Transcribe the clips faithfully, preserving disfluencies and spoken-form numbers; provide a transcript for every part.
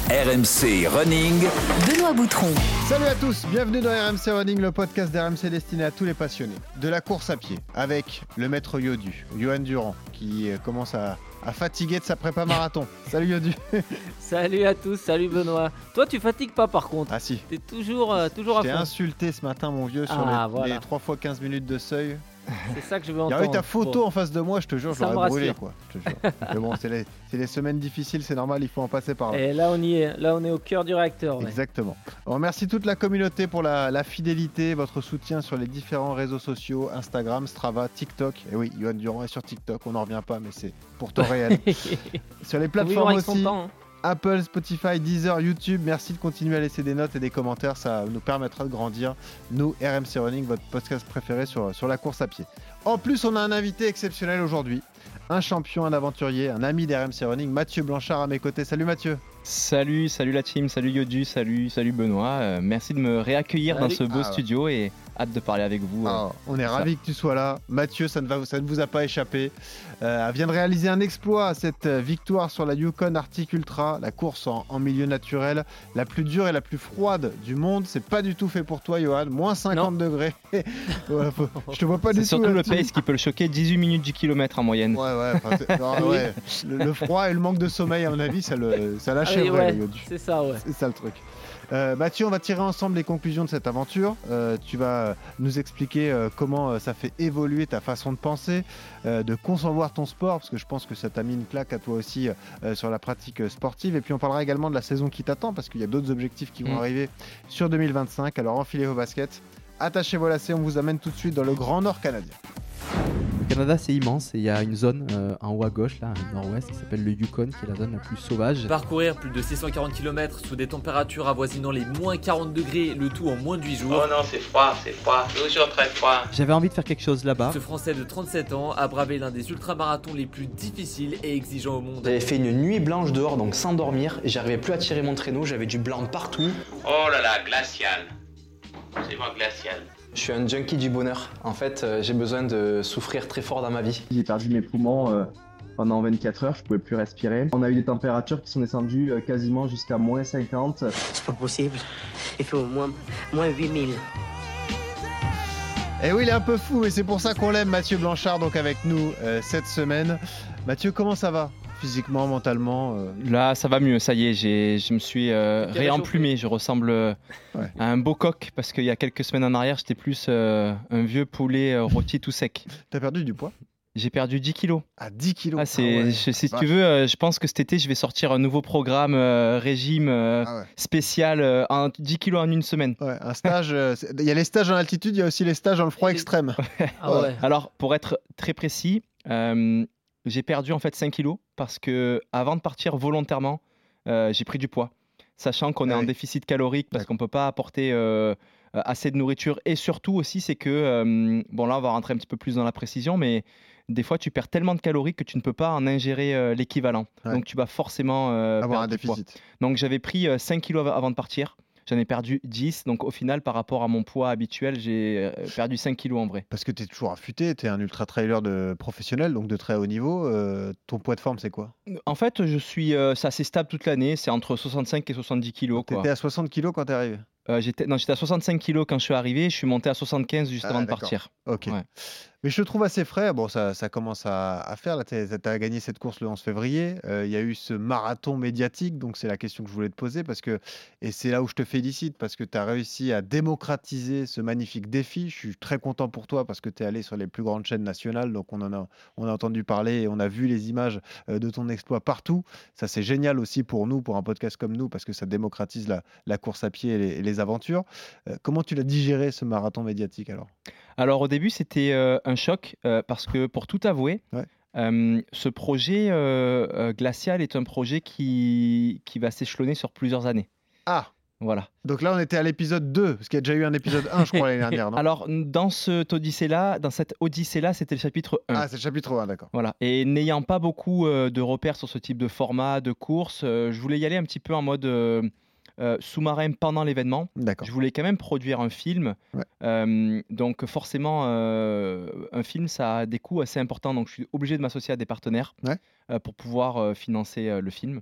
R M C Running, Benoît Boutron. Salut à tous, bienvenue dans R M C Running, le podcast d'R M C destiné à tous les passionnés de la course à pied, avec le maître Yodu, Johan Durand, qui commence à, à fatiguer de sa prépa marathon. Salut Yodu. Salut à tous, salut Benoît. Toi tu fatigues pas par contre. Ah si. T'es toujours, euh, toujours à T'es fond. insulté ce matin mon vieux sur Ah, les, voilà. les trois fois quinze minutes de seuil. C'est ça que je veux Il y entendre. avait ta photo Bon. en face de moi, je te jure, je Ça me l'aurais brûlé rassure. quoi. Je te jure. Mais bon, c'est les, c'est les semaines difficiles, c'est normal, il faut en passer par là. Et là on y est, là on est au cœur du réacteur. Ouais. Exactement. On remercie toute la communauté pour la, la fidélité, votre soutien sur les différents réseaux sociaux, Instagram, Strava, TikTok. Et oui, Johan Durand est sur TikTok, on n'en revient pas, mais c'est pour temps réel. Sur les Faut vivre plateformes avec son aussi, temps, hein. Apple, Spotify, Deezer, YouTube. Merci de continuer à laisser des notes et des commentaires, ça nous permettra de grandir. Nous, R M C Running, votre podcast préféré sur, sur la course à pied. En plus, on a un invité exceptionnel aujourd'hui. Un champion, un aventurier, un ami d'R M C Running, Mathieu Blanchard à mes côtés. Salut Mathieu. Salut, salut la team, salut Yodu, salut, salut Benoît. Euh, merci de me réaccueillir Salut. dans ce beau Ah ouais. studio et hâte de parler avec vous. euh. Ah, on est ça. ravis que tu sois là. Mathieu, ça ne, va, ça ne vous a pas échappé. Euh, elle vient de réaliser un exploit, cette victoire sur la Yukon Arctic Ultra, la course en, en milieu naturel, la plus dure et la plus froide du monde. C'est pas du tout fait pour toi, Johan. moins cinquante degrés. Ouais, faut- je te vois pas C'est du tout. surtout le là-dessus. pace qui peut le choquer, dix-huit minutes du kilomètre en moyenne. Ouais, ouais, enfin, c'est- non, ouais. Le, le froid et le manque de sommeil, à mon avis, ça, le, ça Ah oui, l'achèverait, ouais, le Yodu. c'est ça, ouais. C'est ça le truc. Euh, Mathieu, on va tirer ensemble les conclusions de cette aventure. Euh, tu vas nous expliquer euh, comment euh, ça fait évoluer ta façon de penser, euh, de concevoir ton sport, parce que je pense que ça t'a mis une claque à toi aussi euh, sur la pratique euh, sportive. Et puis on parlera également de la saison qui t'attend, parce qu'il y a d'autres objectifs qui vont Mm. arriver arriver sur deux mille vingt-cinq. Alors enfilez vos baskets, attachez vos lacets, on vous amène tout de suite dans le Grand Nord canadien. Le Canada, c'est immense et il y a une zone euh, en haut à gauche, là, au nord-ouest, qui s'appelle le Yukon, qui est la zone la plus sauvage. Parcourir plus de six cent quarante kilomètres sous des températures avoisinant les moins quarante degrés, le tout en moins de huit jours. Oh non, c'est froid, c'est froid, toujours très froid. J'avais envie de faire quelque chose là-bas. Ce Français de trente-sept ans a bravé l'un des ultramarathons les plus difficiles et exigeants au monde. J'avais fait une nuit blanche dehors, donc sans dormir, et j'arrivais plus à tirer mon traîneau, j'avais du blanc partout. Oh là là, glacial. C'est moi glacial. Je suis un junkie du bonheur. En fait, euh, j'ai besoin de souffrir très fort dans ma vie. J'ai perdu mes poumons euh, pendant vingt-quatre heures, je pouvais plus respirer. On a eu des températures qui sont descendues euh, quasiment jusqu'à moins cinquante. C'est pas possible. Il fait au moins, moins huit mille. Et oui, il est un peu fou, et c'est pour ça qu'on l'aime, Mathieu Blanchard, donc avec nous euh, cette semaine. Mathieu, comment ça va physiquement, mentalement euh Là, ça va mieux, ça y est, j'ai, je me suis euh, T'es réemplumé. Je ressemble euh, Ouais. à un beau coq parce qu'il y a quelques semaines en arrière, j'étais plus euh, un vieux poulet euh, rôti tout sec. T'as perdu du poids J'ai perdu dix kilos. à dix kilos. Ah, c'est, ouais. je- si Vache. tu veux, euh, je pense que cet été, je vais sortir un nouveau programme euh, régime euh, Ah ouais. spécial, euh, en dix kilos en une semaine. Ouais, un stage. euh, c'est- Il y a les stages en altitude, il y a aussi les stages dans le froid extrême. Ah ouais. Alors, pour être très précis, euh, j'ai perdu en fait cinq kilos parce que avant de partir volontairement, euh, j'ai pris du poids, sachant qu'on est Ah en oui. déficit calorique parce D'accord. qu'on peut pas apporter euh, euh, assez de nourriture. Et surtout aussi, c'est que, euh, bon là, on va rentrer un petit peu plus dans la précision, mais des fois, tu perds tellement de calories que tu ne peux pas en ingérer euh, l'équivalent. Ouais. Donc, tu vas forcément euh, Avoir perdre un du poids. déficit. Donc, j'avais pris euh, cinq kilos av- avant de partir. J'en ai perdu dix. Donc, au final, par rapport à mon poids habituel, j'ai euh, perdu cinq kilos en vrai. Parce que tu es toujours affûté, tu es un ultra trailer de professionnel, donc de très haut niveau. Euh, ton poids de forme, c'est quoi En fait, je suis, euh, c'est assez stable toute l'année. C'est entre soixante-cinq et soixante-dix kilos. Tu Quoi. étais à soixante kilos quand tu es arrivé. Euh, j'étais, non, j'étais à soixante-cinq kilos quand je suis arrivé. Je suis monté à soixante-quinze juste Ah, avant de d'accord. partir. Ok. Ouais. Mais je te trouve assez frais. Bon, ça, ça commence à, à faire. Tu as gagné cette course le onze février. Euh, Il y a eu ce marathon médiatique. Donc, c'est la question que je voulais te poser. Parce que, et c'est là où je te félicite. Parce que tu as réussi à démocratiser ce magnifique défi. Je suis très content pour toi parce que tu es allé sur les plus grandes chaînes nationales. Donc, on en a, on a entendu parler et on a vu les images euh, de ton exploit partout. Ça, c'est génial aussi pour nous, pour un podcast comme nous, parce que ça démocratise la, la course à pied et les, et les aventures. Euh, comment tu l'as digéré, ce marathon médiatique alors? Alors au début, c'était euh, un choc euh, parce que pour tout avouer, Ouais. euh, ce projet euh, euh, glacial est un projet qui, qui va s'échelonner sur plusieurs années. Ah, Voilà. donc là, on était à l'épisode deux, parce qu'il y a déjà eu un épisode un, je crois, l'année dernière, non? Alors dans cette odyssée-là, dans cette odyssée-là, c'était le chapitre un. Ah, c'est le chapitre un, d'accord. Voilà. Et n'ayant pas beaucoup euh, de repères sur ce type de format, de course, euh, je voulais y aller un petit peu en mode euh, euh, sous-marin pendant l'événement. D'accord. Je voulais quand même produire un film. Ouais. Euh, donc forcément, euh, un film, ça a des coûts assez importants. Donc je suis obligé de m'associer à des partenaires Ouais. euh, pour pouvoir euh, financer euh, le film.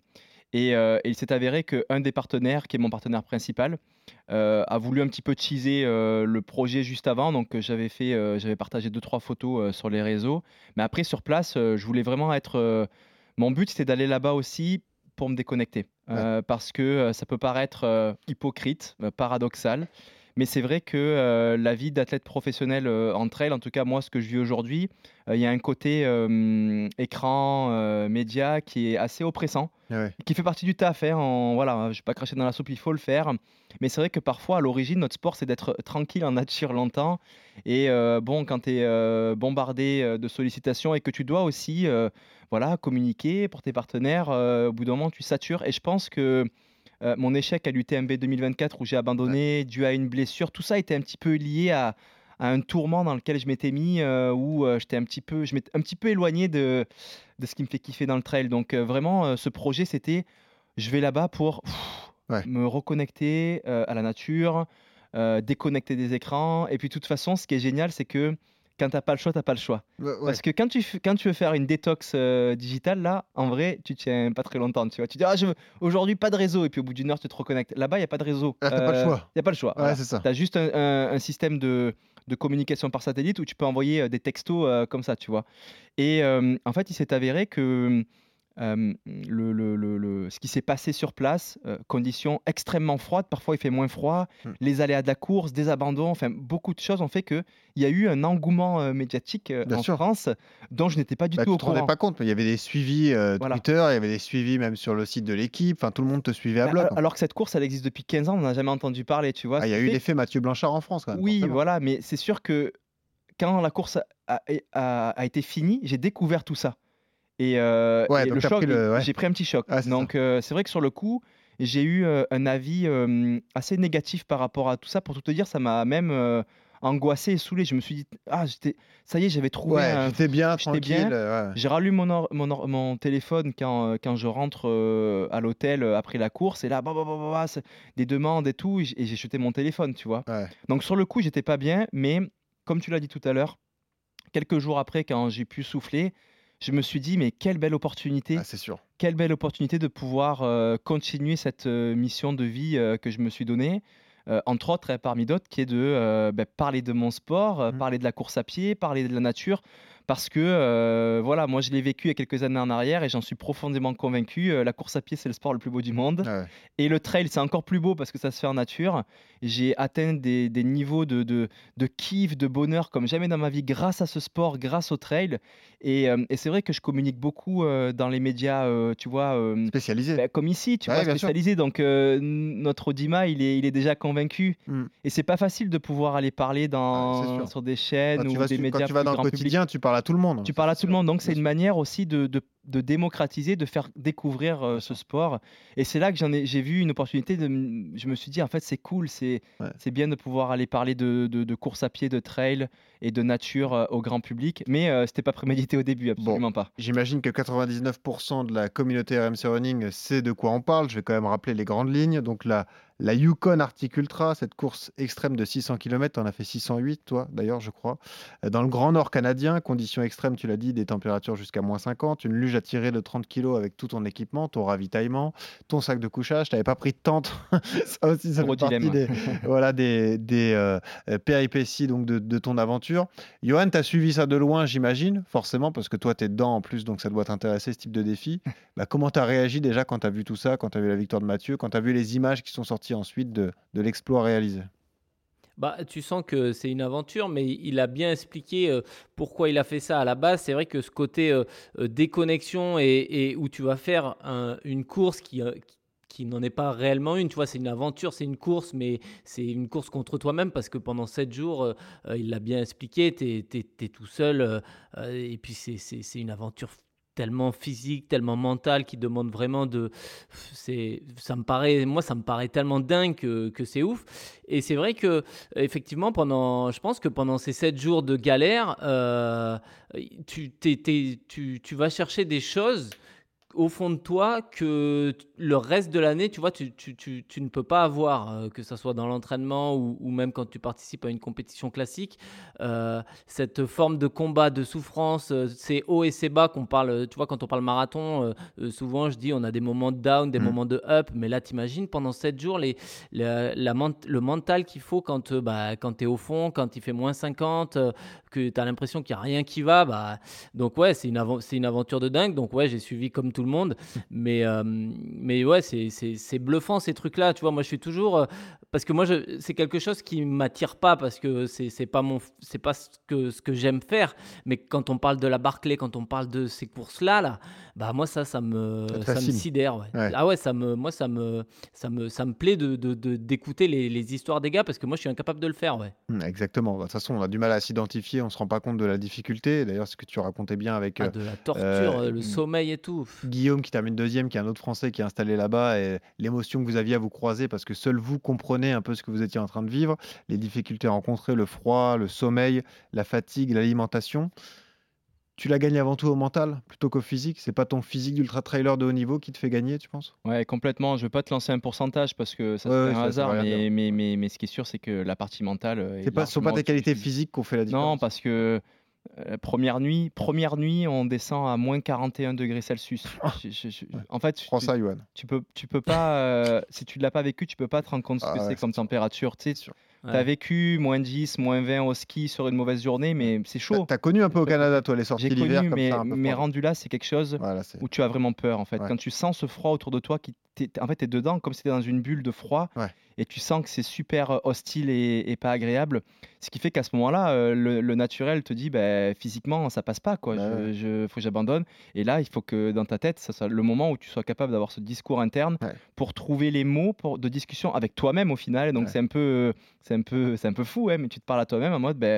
Et, euh, et il s'est avéré qu'un des partenaires, qui est mon partenaire principal, euh, a voulu un petit peu teaser euh, le projet juste avant. Donc, euh, j'avais fait, euh, j'avais partagé deux trois photos euh, sur les réseaux. Mais après, sur place, euh, je voulais vraiment être. euh, Mon but, c'était d'aller là-bas aussi pour me déconnecter, euh, parce que euh, ça peut paraître euh, hypocrite, euh, paradoxal. Mais c'est vrai que euh, la vie d'athlète professionnel euh, en trail, en tout cas moi, ce que je vis aujourd'hui, euh, il y a un côté euh, écran, euh, média qui est assez oppressant, Ah ouais. qui fait partie du taf. Hein, en- voilà, je ne vais pas cracher dans la soupe, il faut le faire. Mais c'est vrai que parfois, à l'origine, notre sport, c'est d'être tranquille en nature longtemps. Et euh, bon, quand tu es bombardé euh, de sollicitations et que tu dois aussi euh, voilà, communiquer pour tes partenaires, euh, au bout d'un moment, tu satures. Et je pense que euh, mon échec à l'U T M B deux mille vingt-quatre où j'ai Ouais. abandonné dû à une blessure, tout ça était un petit peu lié à, à un tourment dans lequel je m'étais mis, euh, où euh, j'étais un petit peu, je m'étais un petit peu éloigné de, de ce qui me fait kiffer dans le trail. Donc euh, vraiment, euh, ce projet, c'était, je vais là-bas pour pff, Ouais. me reconnecter euh, à la nature, euh, déconnecter des écrans. Et puis de toute façon, ce qui est génial, c'est que quand t'as pas le choix, t'as pas le choix. Ouais, ouais. Parce que quand tu, f- quand tu veux faire une détox euh, digitale, là, en vrai, tu tiens pas très longtemps. Tu vois, tu dis, ah, je veux- aujourd'hui, pas de réseau. Et puis au bout d'une heure, tu te reconnectes. Là-bas, il n'y a pas de réseau. Là, t'as pas le choix. Il n'y a pas le choix. Ouais, Voilà. c'est ça. Tu as juste un, un- un système de, de communication par satellite où tu peux envoyer euh, des textos euh, comme ça, tu vois. Et euh, en fait, il s'est avéré que euh, le, le- le- le- ce qui s'est passé sur place, euh, conditions extrêmement froides, parfois il fait moins froid, Hmm. les aléas de la course, des abandons, enfin beaucoup de choses ont fait qu'il y a eu un engouement euh, médiatique euh, Bien en sûr. France dont je n'étais pas du Bah, tout tu au te rendais courant. pas compte, mais il y avait des suivis euh, Voilà. Twitter, il y avait des suivis même sur le site de l'équipe. Enfin, tout le monde te suivait à Bah, bloc. alors, en fait. alors que cette course, elle existe depuis quinze ans, on n'en a jamais entendu parler, tu vois. Ah, ce il y a qui eu fait- l'effet Mathieu Blanchard en France, quand même. Oui, forcément. voilà, mais c'est sûr que quand la course a, a- a été finie, j'ai découvert tout ça. Et, euh, Ouais, et donc le t'as choc, pris le- ouais. j'ai pris un petit choc. Ah, c'est ça. Donc euh, c'est vrai que sur le coup, j'ai eu euh, un avis euh, assez négatif par rapport à tout ça. Pour tout te dire, ça m'a même euh, angoissé et saoulé. Je me suis dit, ah, j'étais, ça y est, j'avais trouvé Ouais, un. j'étais bien, j'étais tranquille. bien. euh, ouais. J'ai rallumé mon, or- mon, or- mon téléphone quand, euh, quand je rentre euh, à l'hôtel euh, après la course. Et là, bah, bah, bah, bah, bah, c'est des demandes et tout. Et j'- et j'ai jeté mon téléphone, tu vois. Ouais. Donc sur le coup, j'étais pas bien. Mais comme tu l'as dit tout à l'heure, quelques jours après, quand j'ai pu souffler, je me suis dit, mais quelle belle opportunité, Ah, c'est sûr. quelle belle opportunité de pouvoir euh, continuer cette euh, mission de vie euh, que je me suis donnée. Euh, entre autres, et parmi d'autres, qui est de euh, ben, parler de mon sport, euh, Mhm. parler de la course à pied, parler de la nature, parce que euh, voilà, moi je l'ai vécu il y a quelques années en arrière et j'en suis profondément convaincu. euh, la course à pied, c'est le sport le plus beau du monde. Ouais, ouais. Et le trail, c'est encore plus beau parce que ça se fait en nature. J'ai atteint des, des niveaux de, de, de kiff, de bonheur comme jamais dans ma vie grâce à ce sport, grâce au trail. Et, euh, et c'est vrai que je communique beaucoup euh, dans les médias, euh, tu vois, euh, Spécialisé. ben, comme ici, tu Ouais, vois, bien sûr. spécialisé. Donc euh, n- notre Dima, il est, il est déjà convaincu. Mm. Et c'est pas facile de pouvoir aller parler Ah, c'est dans, sûr. sur des chaînes Quand tu ou vas, des su- médias quand tu vas plus dans le grand public. quotidien, tu parles à tout le monde. Tu Ça, parles à c'est tout le sûr. monde, donc Bien c'est une sûr. manière aussi de, de- de démocratiser, de faire découvrir euh, ce sport. Et c'est là que j'en ai, j'ai vu une opportunité. De, m- je me suis dit, en fait, c'est cool, c'est Ouais. c'est bien de pouvoir aller parler de, de, de course à pied, de trail et de nature euh, au grand public. Mais euh, c'était pas prémédité au début, absolument pas. J'imagine que quatre-vingt-dix-neuf pour cent de la communauté R M C Running sait de quoi on parle. Je vais quand même rappeler les grandes lignes. Donc la, la Yukon Arctic Ultra, cette course extrême de six cents kilomètres, tu en as fait six cent huit, toi d'ailleurs, je crois. Euh, Dans le Grand Nord canadien, conditions extrêmes, tu l'as dit, des températures jusqu'à moins cinquante, une luge à tirer de trente kilos avec tout ton équipement, ton ravitaillement, ton sac de couchage. Tu n'avais pas pris de tente. Ça aussi, ça Gros fait partie dilemme. des, voilà, des, des euh, euh, péripéties donc, de, de ton aventure. Johan, tu as suivi ça de loin, j'imagine, forcément, parce que toi, tu es dedans en plus, donc ça doit t'intéresser ce type de défi. Bah, comment tu as réagi déjà quand tu as vu tout ça, quand tu as vu la victoire de Mathieu, quand tu as vu les images qui sont sorties ensuite de, de l'exploit réalisé? Bah, tu sens que c'est une aventure, mais il a bien expliqué euh, pourquoi il a fait ça à la base. C'est vrai que ce côté euh, euh, déconnexion et, et où tu vas faire un- une course qui, euh, qui, qui n'en est pas réellement une, tu vois, c'est une aventure, c'est une course, mais c'est une course contre toi-même parce que pendant sept jours, euh, euh, il l'a bien expliqué, tu es tout seul euh, euh, et puis c'est c'est- c'est une aventure tellement physique, tellement mentale, qui demande vraiment de... C'est, ça me paraît, moi, ça me paraît tellement dingue que, que c'est ouf. Et c'est vrai que, effectivement, pendant, je pense que pendant ces sept jours de galère, euh, tu, t'es- t'es- tu, tu vas chercher des choses au fond de toi que le reste de l'année, tu vois, tu, tu, tu, tu ne peux pas avoir, euh, que ce soit dans l'entraînement ou, ou même quand tu participes à une compétition classique, euh, cette forme de combat, de souffrance, euh, ces hauts et ces bas qu'on parle, tu vois, quand on parle marathon, euh, euh, souvent je dis on a des moments de down, des Mm. moments de up, mais là t'imagines pendant sept jours les, la, la ment- le mental qu'il faut quand, euh, bah, quand tu es au fond, quand il fait moins cinquante, euh, que tu as l'impression qu'il n'y a rien qui va, bah, donc ouais, c'est une, avan- c'est une aventure de dingue, donc ouais, j'ai suivi comme tout le monde, mais, euh, mais ouais, c'est, c'est, c'est bluffant ces trucs-là, tu vois, moi je suis toujours... euh, parce que moi, je, c'est quelque chose qui ne m'attire pas, parce que c'est, c'est pas, mon, c'est pas ce que, ce que j'aime faire, mais quand on parle de la Barclay, quand on parle de ces courses-là, là, bah moi ça, ça me, Ça te ça me fascine. sidère, ouais. Ouais. Ah ouais, ça me, moi ça me, ça me, ça me plaît de, de, de- d'écouter les, les histoires des gars, parce que moi je suis incapable de le faire, ouais. Mm, Exactement. Bah, De toute façon, on a du mal à s'identifier, on se rend pas compte de la difficulté. D'ailleurs, ce que tu racontais bien avec Ah, euh, de la torture, euh, euh, le Gu- sommeil et tout. Pff. Guillaume qui termine deuxième, qui est un autre Français qui est installé là-bas, et l'émotion que vous aviez à vous croiser parce que seul vous comprenez un peu ce que vous étiez en train de vivre, les difficultés rencontrées, le froid, le sommeil, la fatigue, l'alimentation. Tu l'as gagné avant tout au mental plutôt qu'au physique. C'est pas ton physique d'ultra-trailer de haut niveau qui te fait gagner, tu penses? Ouais, complètement. Je ne veux pas te lancer un pourcentage parce que ça Ouais, serait ouais, un ça, ça hasard, veut rien dire. mais, mais, mais, mais ce qui est sûr, c'est que la partie mentale euh, est C'est pas, ce sont pas largement tes au-dessus du qualités physique. physiques qui ont fait la Non, différence. parce que euh, première nuit, première nuit, on descend à moins quarante et un degrés Celsius. Je- je- je- Ouais. en fait, Prends tu, ça, Yoann. tu peux, tu peux pas, euh, si tu ne l'as pas vécu, tu peux pas te rendre compte ce que Ah c'est ouais, comme c'est sûr. température. Tu sais, C'est sûr. tu as Ouais. vécu moins dix, moins vingt au ski sur une mauvaise journée, mais c'est T'as chaud. t'as connu un peu au Sur le Canada, côté. toi, les sorties J'ai l'hiver connu, comme mais, ça, un peu mais froides. rendu là, c'est quelque chose Voilà, c'est. où tu as vraiment peur, en fait. Ouais. Quand tu sens ce froid autour de toi, qui t'es- en fait, tu es dedans, comme si tu étais dans une bulle de froid, Ouais. et tu sens que c'est super euh, hostile et, et pas agréable. Ce qui fait qu'à ce moment-là, euh, le, le naturel te dit, bah, physiquement, ça passe pas, quoi. Bah Je, ouais. je- faut que j'abandonne. Et là, il faut que dans ta tête, ça soit le moment où tu sois capable d'avoir ce discours interne Ouais. pour trouver les mots pour, de discussion avec toi-même, au final. Donc, Ouais. c'est un peu, c'est un peu, c'est un peu fou, hein, mais tu te parles à toi-même en mode, ben,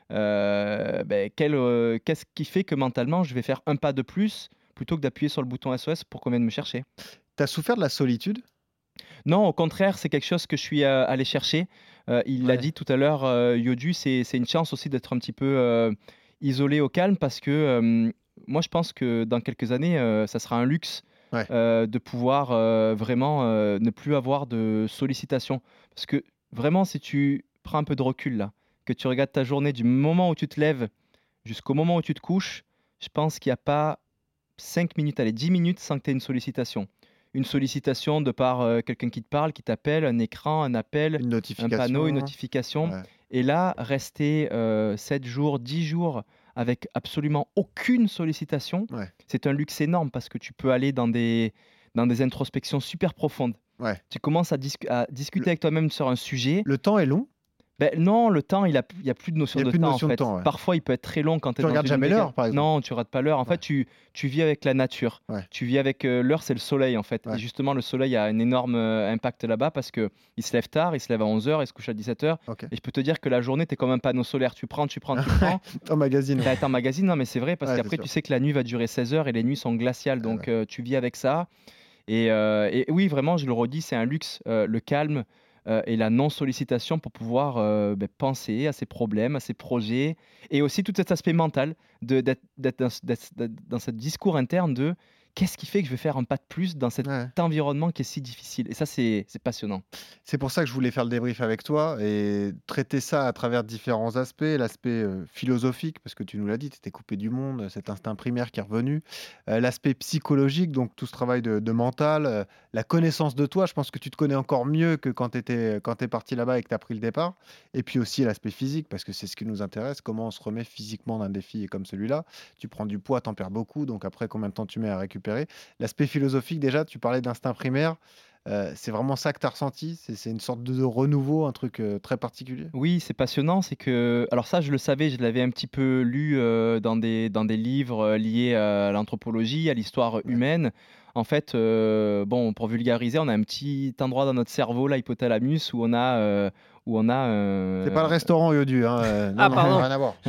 euh, ben, quel, euh, qu'est-ce qui fait que mentalement, je vais faire un pas de plus plutôt que d'appuyer sur le bouton S O S pour qu'on vienne me chercher. T'as souffert de la solitude? Non, au contraire, c'est quelque chose que je suis euh, allé chercher. Euh, il l'a Ouais. dit tout à l'heure, euh, Yodu, c'est c'est une chance aussi d'être un petit peu euh, isolé au calme parce que euh, moi, je pense que dans quelques années, euh, ça sera un luxe Ouais. euh, de pouvoir euh, vraiment euh, ne plus avoir de sollicitations. Parce que vraiment, si tu prends un peu de recul là, que tu regardes ta journée du moment où tu te lèves jusqu'au moment où tu te couches, je pense qu'il n'y a pas cinq minutes, allez, dix minutes sans que tu aies une sollicitation. Une sollicitation de par euh, quelqu'un qui te parle, qui t'appelle, un écran, un appel, Une un panneau, une notification? notification. Ouais. Et là, rester euh, sept jours, dix jours avec absolument aucune sollicitation, Ouais. c'est un luxe énorme parce que tu peux aller dans des, dans des introspections super profondes. Ouais. Tu commences à, discu- à discuter Le- avec toi-même sur un sujet. Le temps est long. Ben non, le temps, il n'y a, il y a plus de notion Il y a de plus de temps notion en de fait. temps, ouais. Parfois, il peut être très long quand tu Tu es dans regardes une jamais méga- l'heure, par exemple. Non, tu rates pas l'heure. En Ouais. fait, tu, tu vis avec la nature. Ouais. Tu vis avec euh, l'heure, c'est le soleil en fait. Ouais. Et justement, le soleil a un énorme euh, impact là-bas parce que il se lève tard, il se lève à onze heures, il se couche à dix-sept heures. Ok. Et je peux te dire que la journée, tu es comme un panneau solaire. Tu prends, tu prends, tu prends. Ton magazine. Tu as un magazine, non mais c'est vrai parce Ouais, c'est qu'après, sûr. tu sais que la nuit va durer seize heures et les nuits sont glaciales. Ouais, Donc, ouais. euh, tu vis avec ça. Et, euh, et oui, vraiment, je le redis, c'est un luxe, euh, le calme euh, et la non-sollicitation pour pouvoir euh, ben, penser à ses problèmes, à ses projets, et aussi tout cet aspect mental de- d'être d'être dans, ce- d'être- d'être dans ce discours interne de qu'est-ce qui fait que je vais faire un pas de plus dans cet Ouais. environnement qui est si difficile. Et ça, c'est c'est passionnant. C'est pour ça que je voulais faire le débrief avec toi et traiter ça à travers différents aspects. L'aspect euh, philosophique, parce que tu nous l'as dit, tu étais coupé du monde, cet instinct primaire qui est revenu. Euh, L'aspect psychologique, donc tout ce travail de, de mental. euh, la connaissance de toi, je pense que tu te connais encore mieux que quand tu étais, quand tu es parti là-bas et que tu as pris le départ. Et puis aussi l'aspect physique, parce que c'est ce qui nous intéresse, comment on se remet physiquement d'un défi comme celui-là. Tu prends du poids, t'en perds beaucoup, donc après, combien de temps tu mets à récupérer? L'aspect philosophique, déjà, tu parlais d'instinct primaire. Euh, c'est vraiment ça que tu as ressenti? C'est c'est une sorte de renouveau, un truc euh, très particulier? Oui, c'est passionnant. C'est que, alors ça, je le savais, je l'avais un petit peu lu euh, dans des, dans des livres euh, liés à l'anthropologie, à l'histoire humaine. En fait, euh, bon, pour vulgariser, on a un petit endroit dans notre cerveau, là, hypothalamus, où on a, euh, où on a. euh, C'est pas le restaurant Yodu, hein. euh, non, Ah, non, pardon. rien à voir.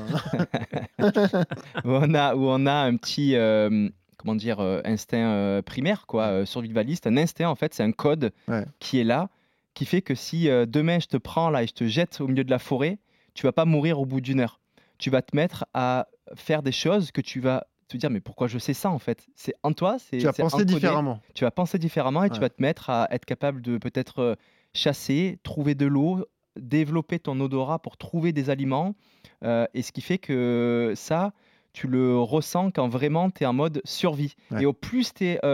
où on a, où on a un petit, euh, comment dire, euh, instinct euh, primaire, quoi, euh, survivaliste. Un instinct, en fait, c'est un code Ouais. qui est là, qui fait que si euh, demain je te prends là et je te jette au milieu de la forêt, tu vas pas mourir au bout d'une heure. Tu vas te mettre à faire des choses que tu vas te dire mais pourquoi je sais ça en fait? C'est en toi, c'est Tu as c'est pensé encodé. différemment. Tu vas penser différemment et tu Ouais. vas te mettre à être capable de peut-être euh, chasser, trouver de l'eau, développer ton odorat pour trouver des aliments. Euh, et ce qui fait que ça, tu le ressens quand vraiment tu es en mode survie. Ouais. Et au plus tu es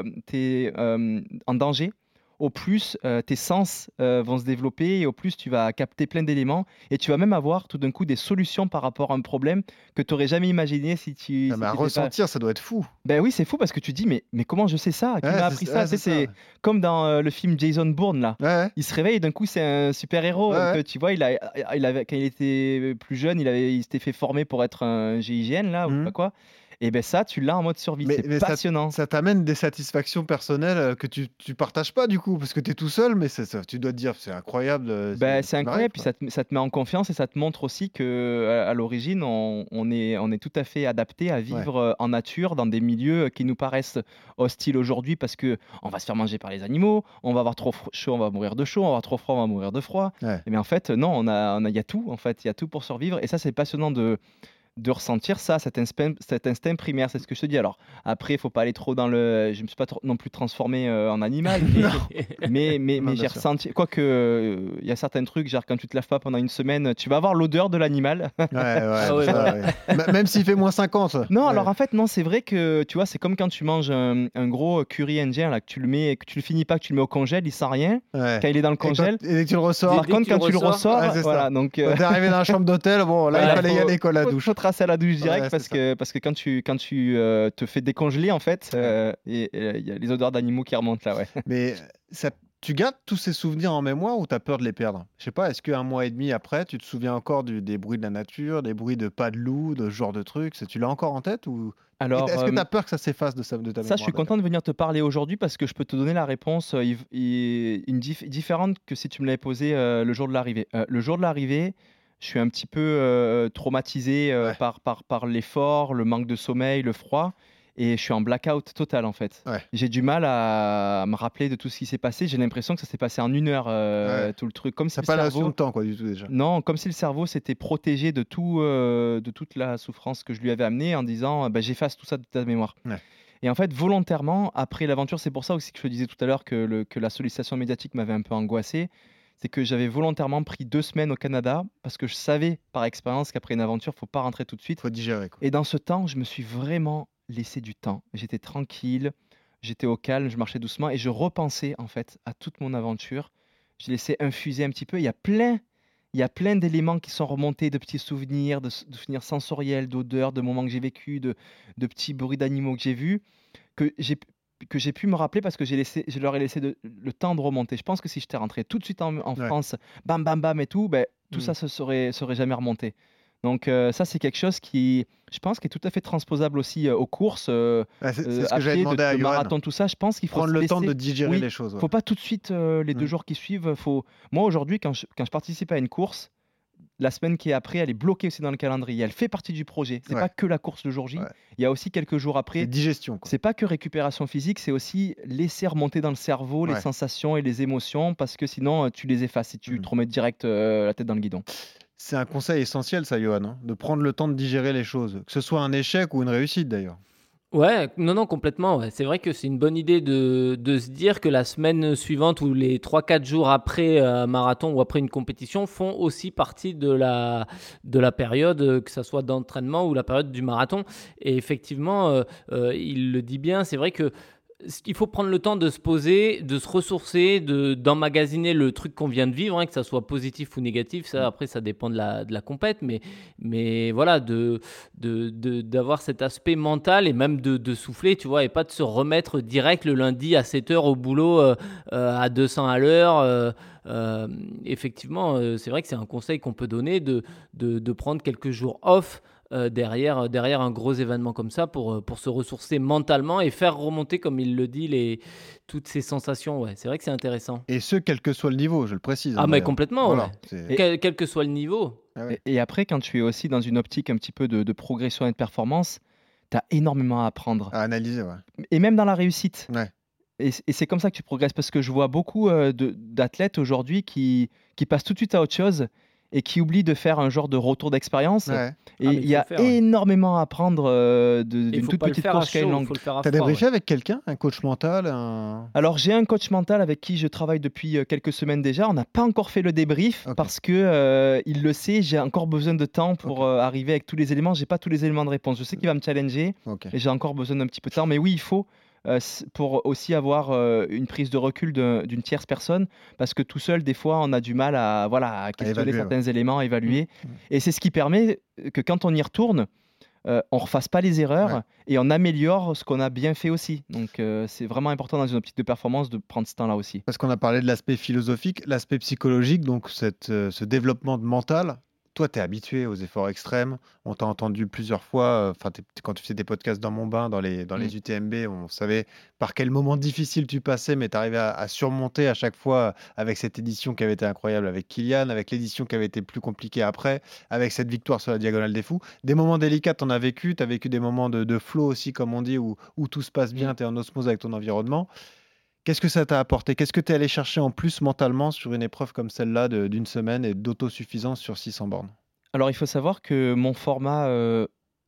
en danger, au plus euh, tes sens euh, vont se développer et au plus tu vas capter plein d'éléments et tu vas même avoir tout d'un coup des solutions par rapport à un problème que tu n'aurais jamais imaginé si tu Ah, si mais à t'étais pas... ressentir, ça doit être fou. Ben oui, c'est fou parce que tu dis mais, mais comment je sais ça? Qui Ouais, m'a c'est appris ça, ça? ouais, Tu sais, c'est ça. c'est comme dans euh, le film Jason Bourne là. Ouais, ouais. Il se réveille et d'un coup c'est un super-héros. Ouais, Donc, ouais. euh, tu vois, il a, il avait, quand il était plus jeune, il, avait, il s'était fait former pour être un G I G N là ou je sais Mhm. pas quoi. Et ben ça, tu l'as en mode survie. Mais, C'est mais ça, passionnant. ça t'amène des satisfactions personnelles euh, que tu, tu partages pas du coup, parce que tu es tout seul, mais c'est ça, tu dois te dire, c'est incroyable. euh, Ben, c'est c'est ce qui m'arrive, incroyable, puis quoi. ça te, ça te met en confiance et ça te montre aussi que à, à l'origine, on, on est, on est tout à fait adapté à Ouais. vivre euh, en nature dans des milieux qui nous paraissent hostiles aujourd'hui parce que on va se faire manger par les animaux, on va avoir trop fro- chaud, on va mourir de chaud, on va avoir trop froid, on va mourir de froid. Ouais. Mais en fait, non, on a, on a, il y a tout en fait, il y a tout pour survivre et ça c'est passionnant de de ressentir ça, cet instinct, cet instinct primaire, c'est ce que je te dis. Alors après, il faut pas aller trop dans le. Je me suis pas trop- non plus transformé euh, en animal, mais mais, mais, Non, mais bien j'ai sûr. ressenti. Quoique, euh, il y a certains trucs, genre quand tu te laves pas pendant une semaine, tu vas avoir l'odeur de l'animal. Ouais, ouais, Ah ouais, ça, voilà. ouais. M- Même s'il fait moins cinquante. Non, Ouais. alors en fait, non, c'est vrai que tu vois, c'est comme quand tu manges un, un gros curry indien, là, que tu le mets, que tu le finis pas, que tu le mets au congèle, il sent rien. Ouais. Quand il est dans le Et quand, congèle. et dès que tu le ressors, Par Dès contre, que tu quand le tu le ressors, ressors, ouais, c'est ça. voilà, donc. euh, quand t'es arrivé dans la chambre d'hôtel, bon, là, il Ouais, fallait y faut- aller, quoi, la faut- douche. faut tracer à la douche direct Ouais, parce, c'est ça. que, parce que quand tu, quand tu euh, te fais décongeler, en fait, euh, et- et il y a les odeurs d'animaux qui remontent là, ouais. Mais ça, tu gardes tous ces souvenirs en mémoire ou tu as peur de les perdre? Je sais pas, est-ce qu'un mois et demi après, tu te souviens encore du- des bruits de la nature, des bruits de pas de loup, de ce genre de trucs? C'est- Tu l'as encore en tête ou et Alors, est-ce que tu euh, as peur que ça s'efface de, sa- de ta ça, mémoire je suis d'ailleurs? content de venir te parler aujourd'hui parce que je peux te donner la réponse euh, il- il- une dif- différente que si tu me l'avais posée euh, le jour de l'arrivée. Euh, le jour de l'arrivée, je suis un petit peu euh, traumatisé euh, Ouais. par, par, par l'effort, le manque de sommeil, le froid. Et je suis en blackout total en fait. Ouais. J'ai du mal à me rappeler de tout ce qui s'est passé. J'ai l'impression que ça s'est passé en une heure, euh, Ouais. tout le truc. Comme si T'as le pas la notion cerveau... de temps, quoi, du tout déjà. Non, comme si le cerveau s'était protégé de, tout, euh, de toute la souffrance que je lui avais amenée en disant bah, j'efface tout ça de ta mémoire. Ouais. Et en fait, volontairement, après l'aventure, c'est pour ça aussi que je te disais tout à l'heure que, le- que la sollicitation médiatique m'avait un peu angoissé. C'est que j'avais volontairement pris deux semaines au Canada parce que je savais par expérience qu'après une aventure, il ne faut pas rentrer tout de suite. Faut digérer, quoi. Et dans ce temps, je me suis vraiment laissé du temps. J'étais tranquille, j'étais au calme, je marchais doucement et je repensais en fait à toute mon aventure. Je laissais infuser un petit peu. Il y a plein, il y a plein d'éléments qui sont remontés, de petits souvenirs, de, s- de souvenirs sensoriels, d'odeurs, de moments que j'ai vécus, de, de petits bruits d'animaux que j'ai vus, que j'ai que j'ai pu me rappeler parce que j'ai laissé, je leur ai laissé de- le temps de remonter. Je pense que si j'étais rentré tout de suite en, en Ouais. France, bam bam bam et tout, ben, tout Mm. ça se serait, serait jamais remonté. Donc euh, ça, c'est quelque chose qui, je pense, qui est tout à fait transposable aussi euh, aux courses, euh, Ouais, c'est c'est euh, ce à que j'avais pied, de, demandé à de Johan. marathon, tout ça. Je pense qu'il faut Prendre se le temps laisser- de digérer oui, les choses. ouais. faut pas tout de suite euh, les deux Mm. jours qui suivent. Faut... Moi aujourd'hui, quand je, quand je participe à une course, la semaine qui est après, elle est bloquée aussi dans le calendrier. Elle fait partie du projet. C'est Ouais. pas que la course le jour J. Ouais. Il y a aussi quelques jours après. C'est digestion, quoi. C'est pas que récupération physique, c'est aussi laisser remonter dans le cerveau les Ouais. sensations et les émotions parce que sinon euh, tu les effaces et tu Mm. te remets direct euh, la tête dans le guidon. C'est un conseil essentiel, ça, Johan, hein, de prendre le temps de digérer les choses, que ce soit un échec ou une réussite d'ailleurs. Ouais, non, non, complètement. Ouais. C'est vrai que c'est une bonne idée de, de se dire que la semaine suivante ou les trois quatre jours après un marathon ou après une compétition font aussi partie de la, de la période, euh, que ce soit d'entraînement ou la période du marathon. Et effectivement, euh, euh, il le dit bien, c'est vrai que il faut prendre le temps de se poser, de se ressourcer, de, d'emmagasiner le truc qu'on vient de vivre, hein, que ça soit positif ou négatif. Ça, après, ça dépend de la, de la compète. Mais, mais voilà, de, de, de- d'avoir cet aspect mental et même de, de souffler, tu vois, et pas de se remettre direct le lundi à sept heures au boulot euh, euh, à deux cents à l'heure. euh, euh, effectivement, euh, c'est vrai que c'est un conseil qu'on peut donner de, de, de prendre quelques jours off euh, derrière, derrière un gros événement comme ça pour, euh, pour se ressourcer mentalement et faire remonter, comme il le dit, les, toutes ces sensations. Ouais, c'est vrai que c'est intéressant. Et ce, quel que soit le niveau, je le précise. Ah, hein, mais d'ailleurs. complètement, Voilà, ouais. c'est- Et- Quel, quel que soit le niveau. Ah ouais. Et, et après, quand tu es aussi dans une optique un petit peu de, de progression et de performance, tu as énormément à apprendre. À analyser, ouais. Et même dans la réussite. Ouais. Et, c- et c'est comme ça que tu progresses parce que je vois beaucoup euh, de- d'athlètes aujourd'hui qui, qui passent tout de suite à autre chose et qui oublie de faire un genre de retour d'expérience. Ouais. Et Ah, mais il il y faut a le faire, ouais. énormément à apprendre euh, de- Et il d'une faut toute pas le petite faire à course qu'à une chaud, il longue. faut le faire à T'as froid. débriefé ouais. avec quelqu'un, un coach mental, un... Alors j'ai un coach mental avec qui je travaille depuis euh, quelques semaines déjà. On n'a pas encore fait le débrief Ok. parce que euh, il le sait. J'ai encore besoin de temps pour Ok. euh, arriver avec tous les éléments. J'ai pas tous les éléments de réponse. Je sais qu'il va me challenger Ok. et j'ai encore besoin d'un petit peu de temps. Mais oui, il faut euh, s- pour aussi avoir euh, une prise de recul d'un- d'une tierce personne parce que tout seul, des fois, on a du mal à voilà à questionner évaluer, ouais. certains éléments, à évaluer. Mm. Et c'est ce qui permet que quand on y retourne, euh, on refasse pas les erreurs Ouais. et on améliore ce qu'on a bien fait aussi. Donc euh, c'est vraiment important dans une optique de performance de prendre ce temps-là aussi. Parce qu'on a parlé de l'aspect philosophique, l'aspect psychologique, donc cette, euh, ce développement de mental. Toi, tu es habitué aux efforts extrêmes. On t'a entendu plusieurs fois, euh, enfin, t'es- quand tu faisais des podcasts dans mon bain, dans les, dans Mm. les U T M B, on savait par quel moment difficile tu passais, mais tu arrivais à, à surmonter à chaque fois avec cette édition qui avait été incroyable avec Kylian, avec l'édition qui avait été plus compliquée après, avec cette victoire sur la Diagonale des Fous. Des moments délicats, tu en as vécu. Tu as vécu des moments de, de flow aussi, comme on dit, où, où tout se passe bien, Mm. tu es en osmose avec ton environnement. Qu'est-ce que ça t'a apporté? Qu'est-ce que tu es allé chercher en plus mentalement sur une épreuve comme celle-là de- d'une semaine et d'autosuffisance sur six cents bornes? Alors il faut savoir que mon format euh,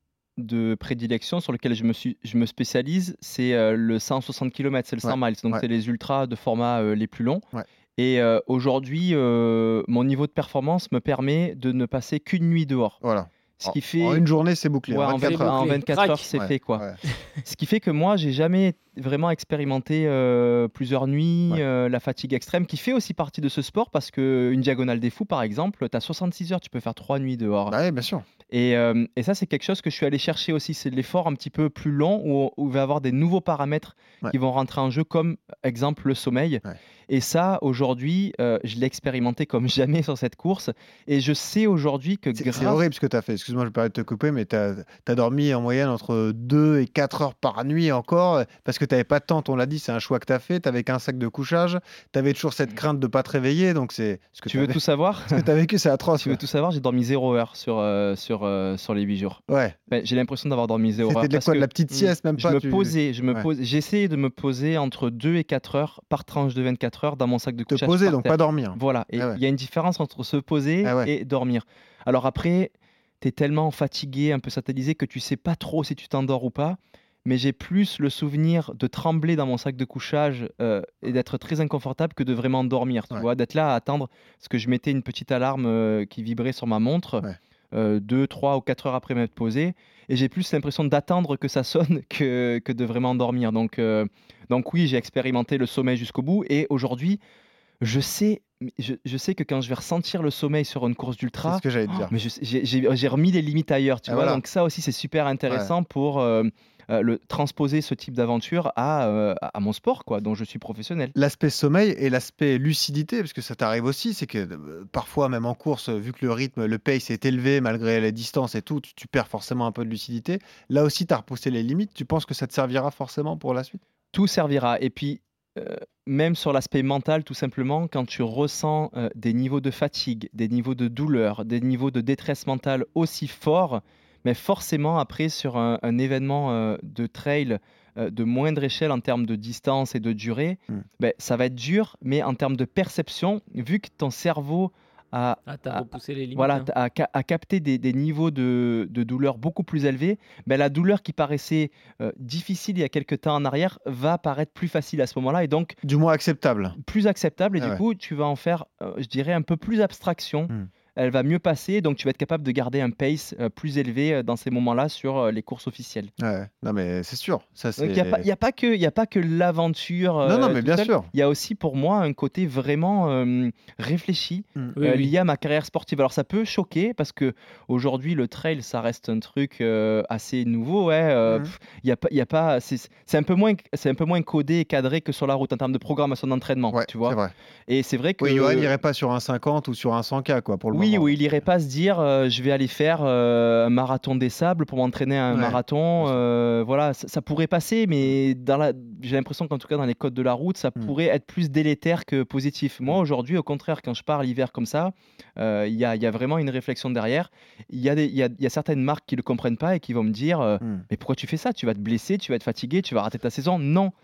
de prédilection sur lequel je me, suis, je me spécialise, c'est euh, le cent soixante kilomètres, c'est le Ouais, cent miles. Donc ouais. c'est les ultras de format euh, les plus longs. Ouais. Et euh, aujourd'hui, euh, mon niveau de performance me permet de ne passer qu'une nuit dehors. Voilà. Ce En, qui fait en une journée, c'est bouclé. Ouais, en en, vingt-quatre vingt- heures. en bouclé. vingt-quatre Crac. heures, c'est Ouais, fait quoi. ouais. Ce qui fait que moi, j'ai jamais vraiment expérimenté euh, plusieurs nuits, Ouais. euh, la fatigue extrême, qui fait aussi partie de ce sport parce que une diagonale des fous, par exemple, tu as soixante-six heures, tu peux faire trois nuits dehors. Bah oui, bien sûr. Et, euh, et ça, c'est quelque chose que je suis allé chercher aussi. C'est de l'effort un petit peu plus long où, où il va y avoir des nouveaux paramètres Ouais. qui vont rentrer en jeu, comme exemple le sommeil. Ouais. Et ça, aujourd'hui, euh, je l'ai expérimenté comme jamais sur cette course. Et je sais aujourd'hui que C'est grâce. c'est horrible ce que tu as fait. Excuse-moi, je me permets de te couper, mais tu as dormi en moyenne entre deux et quatre heures par nuit encore parce que tu n'avais pas de temps. On l'a dit, c'est un choix que tu as fait. Tu n'avais qu'un sac de couchage. Tu avais toujours cette crainte de ne pas te réveiller. Donc, c'est ce que Tu veux t'avais- tout savoir? ce que tu as vécu, c'est atroce. Tu veux ouais. tout savoir? J'ai dormi zéro heure sur, euh, sur, euh, sur les huit jours. Ouais. Ben, j'ai l'impression d'avoir dormi zéro heure. C'était de la, parce quoi, de que la petite Mm. sieste, même je pas. me tu- posais, je me Ouais. pose, j'essayais de me poser entre deux et quatre heures par tranche de vingt-quatre heures dans mon sac de Te couchage. poser, par donc terre. pas dormir. Voilà, et il Ah ouais. y a une différence entre se poser Ah ouais. et dormir. Alors après, tu es tellement fatigué, un peu satellisé, que tu sais pas trop si tu t'endors ou pas. Mais j'ai plus le souvenir de trembler dans mon sac de couchage euh, et d'être très inconfortable que de vraiment dormir. Tu Ouais. vois, d'être là à attendre, parce que je mettais une petite alarme euh, qui vibrait sur ma montre, Ouais. euh, deux, trois ou quatre heures après m'être posé. Et j'ai plus l'impression d'attendre que ça sonne que, que de vraiment dormir. Donc, euh, donc oui, j'ai expérimenté le sommeil jusqu'au bout. Et aujourd'hui, je sais, je, je sais que quand je vais ressentir le sommeil sur une course C'est d'ultra, ce que j'allais te dire. mais je sais- j'ai j'ai- j'ai remis les limites ailleurs, tu Ah, vois. voilà. Donc ça aussi, c'est super intéressant pour euh, euh, le, transposer ce type d'aventure à, euh, à à mon sport, quoi, dont je suis professionnel. L'aspect sommeil et l'aspect lucidité, parce que ça t'arrive aussi, c'est que euh, parfois, même en course, vu que le rythme, le pace est élevé malgré les distances et tout, tu, tu perds forcément un peu de lucidité. Là aussi, tu as repoussé les limites. Tu penses que ça te servira forcément pour la suite? Tout servira. Et puis, euh, même sur l'aspect mental, tout simplement, quand tu ressens euh, des niveaux de fatigue, des niveaux de douleur, des niveaux de détresse mentale aussi forts, mais forcément, après, sur un, un événement euh, de trail euh, de moindre échelle en termes de distance et de durée, Mm. ben, ça va être dur, mais en termes de perception, vu que ton cerveau a, Ah, t'as a- repoussé les limites. voilà, hein. a, ca- a capté des, des niveaux de, de douleur beaucoup plus élevés, ben, la douleur qui paraissait euh, difficile il y a quelques temps en arrière va paraître plus facile à ce moment-là et donc Du moins acceptable. plus acceptable. Et Ah du ouais. coup, tu vas en faire, euh, je dirais, un peu plus abstraction. Hmm. Elle va mieux passer, donc tu vas être capable de garder un pace euh, plus élevé euh, dans ces moments-là sur euh, les courses officielles. Ouais. Non, mais c'est sûr. Ça, Donc il c'est... n'y a, pas- y a pas que, y a pas que l'aventure. Non, non, euh, mais tout bien seul. sûr. Il y a aussi pour moi un côté vraiment euh, réfléchi Mm. Oui, euh, oui. lié à ma carrière sportive. Alors ça peut choquer parce que aujourd'hui le trail ça reste un truc euh, assez nouveau. Ouais, euh, Mhm. pff, y a pas, y a pas, c'est c'est un peu moins, c'est un peu moins codé et cadré que sur la route en termes de programmation d'entraînement. Ouais, tu c'est vois. vrai. Et c'est vrai que Oui, Johan n'irait pas sur un cinquante ou sur un cent K, quoi, pour le oui, moment. oui, il irait pas se dire euh, je vais aller faire euh, un marathon des sables pour m'entraîner à un Ouais, marathon. bien sûr. euh, voilà, ça, ça pourrait passer, mais dans la, j'ai l'impression qu'en tout cas dans les codes de la route, ça Mm. pourrait être plus délétère que positif. Moi aujourd'hui, au contraire, quand je pars l'hiver comme ça, euh, il y, a, il y a vraiment une réflexion derrière. Il y, a des- il y, a, il y a certaines marques qui le comprennent pas et qui vont me dire euh, Mm. mais pourquoi tu fais ça? Tu vas te blesser, tu vas être fatigué, tu vas rater ta saison. Non.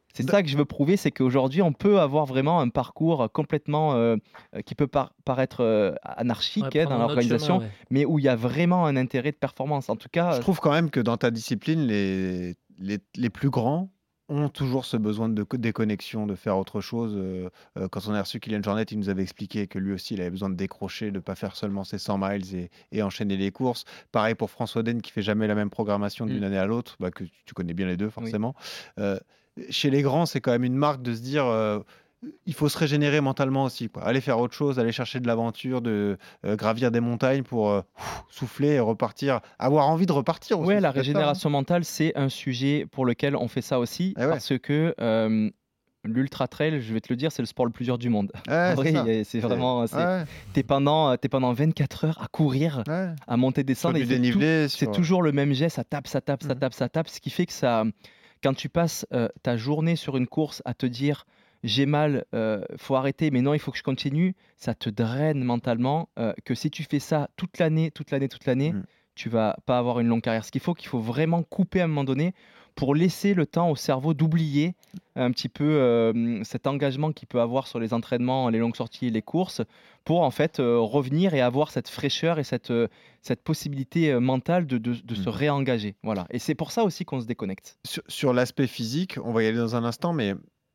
C'est D ça que je veux prouver, c'est qu'aujourd'hui, on peut avoir vraiment un parcours complètement euh, euh, qui peut par- paraître euh, Ouais, anarchique hein, prendre dans un autre chemin, l'organisation, ouais. mais où il y a vraiment un intérêt de performance. En tout Je cas, trouve quand même que dans ta discipline, les les les plus grands ont toujours ce besoin de co déconnexion, de faire autre chose, heu heu, quand on a reçu Kylian Jornet, il nous avait expliqué que lui aussi, il avait besoin de décrocher, de pas faire seulement ses cent miles et et enchaîner les courses. Pareil pour François Den qui fait jamais la même programmation mm, d'une année à l'autre, bah, que tu connais bien les deux oui. forcément. Heu, chez les grands, c'est quand même une marque de se dire, heu, il faut se régénérer mentalement aussi, quoi. Aller faire autre chose, aller chercher de l'aventure, de, heu, gravir des montagnes pour, heu, souffler et repartir. Avoir envie de repartir aussi, Ouais, la c'est peut-être ça, hein? régénération mentale, c'est un sujet pour lequel on fait ça aussi, Eh ouais. parce que euh, l'ultra trail, je vais te le dire, c'est le sport le plus dur du monde. En Ouais, c'est vrai, il ça. y a- c'est C'est vraiment, c'est, ouais, t'es pendant, t'es pendant vingt-quatre heures à courir, ouais. à monter, Sur descendre, et du c'est tout, dénivelé, c'est sur, heu toujours le même geste, ça tape, ça tape, ça mmh. tape, ça tape, ce qui fait que ça, quand tu passes euh, ta journée sur une course à te dire j'ai mal, euh, faut arrêter, mais non, il faut que je continue, ça te draine mentalement. euh, que si tu fais ça toute l'année, toute l'année, toute l'année, Mmh. tu vas pas avoir une longue carrière. Ce qu'il faut, qu'il faut vraiment couper à un moment donné pour laisser le temps au cerveau d'oublier un petit peu euh, cet engagement qu'il peut avoir sur les entraînements, les longues sorties et les courses, pour en fait euh, revenir et avoir cette fraîcheur et cette, euh, cette possibilité euh, mentale de, de- de se Mmh. réengager. Voilà. Et c'est pour ça aussi qu'on se déconnecte. Sur sur l'aspect physique, on va y aller dans un instant, mais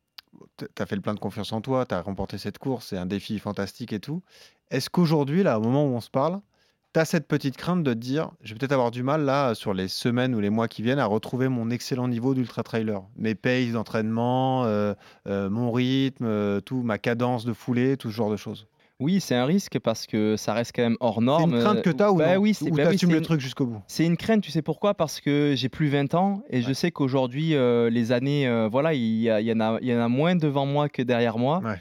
tu as fait le plein de confiance en toi, tu as remporté cette course, c'est un défi fantastique et tout. Est-ce qu'aujourd'hui, là, au moment où on se parle, tu as cette petite crainte de te dire: «Je vais peut-être avoir du mal là, sur les semaines ou les mois qui viennent, à retrouver mon excellent niveau d'ultra trailer, mes paces d'entraînement, heu heu, mon rythme, heu, tout, ma cadence de foulée», tout ce genre de choses? Oui, c'est un risque parce que ça reste quand même hors C'est une norme. crainte euh, que tu as ou Bah non? oui, c'est Ou bah tu oui, assumes c'est le une, truc jusqu'au bout? c'est une crainte, tu sais pourquoi? Parce que j'ai plus vingt ans et je Ouais, sais qu'aujourd'hui, euh, les années, euh, voilà, il y, a- il y en a, il y en a moins devant moi que derrière moi. ouais.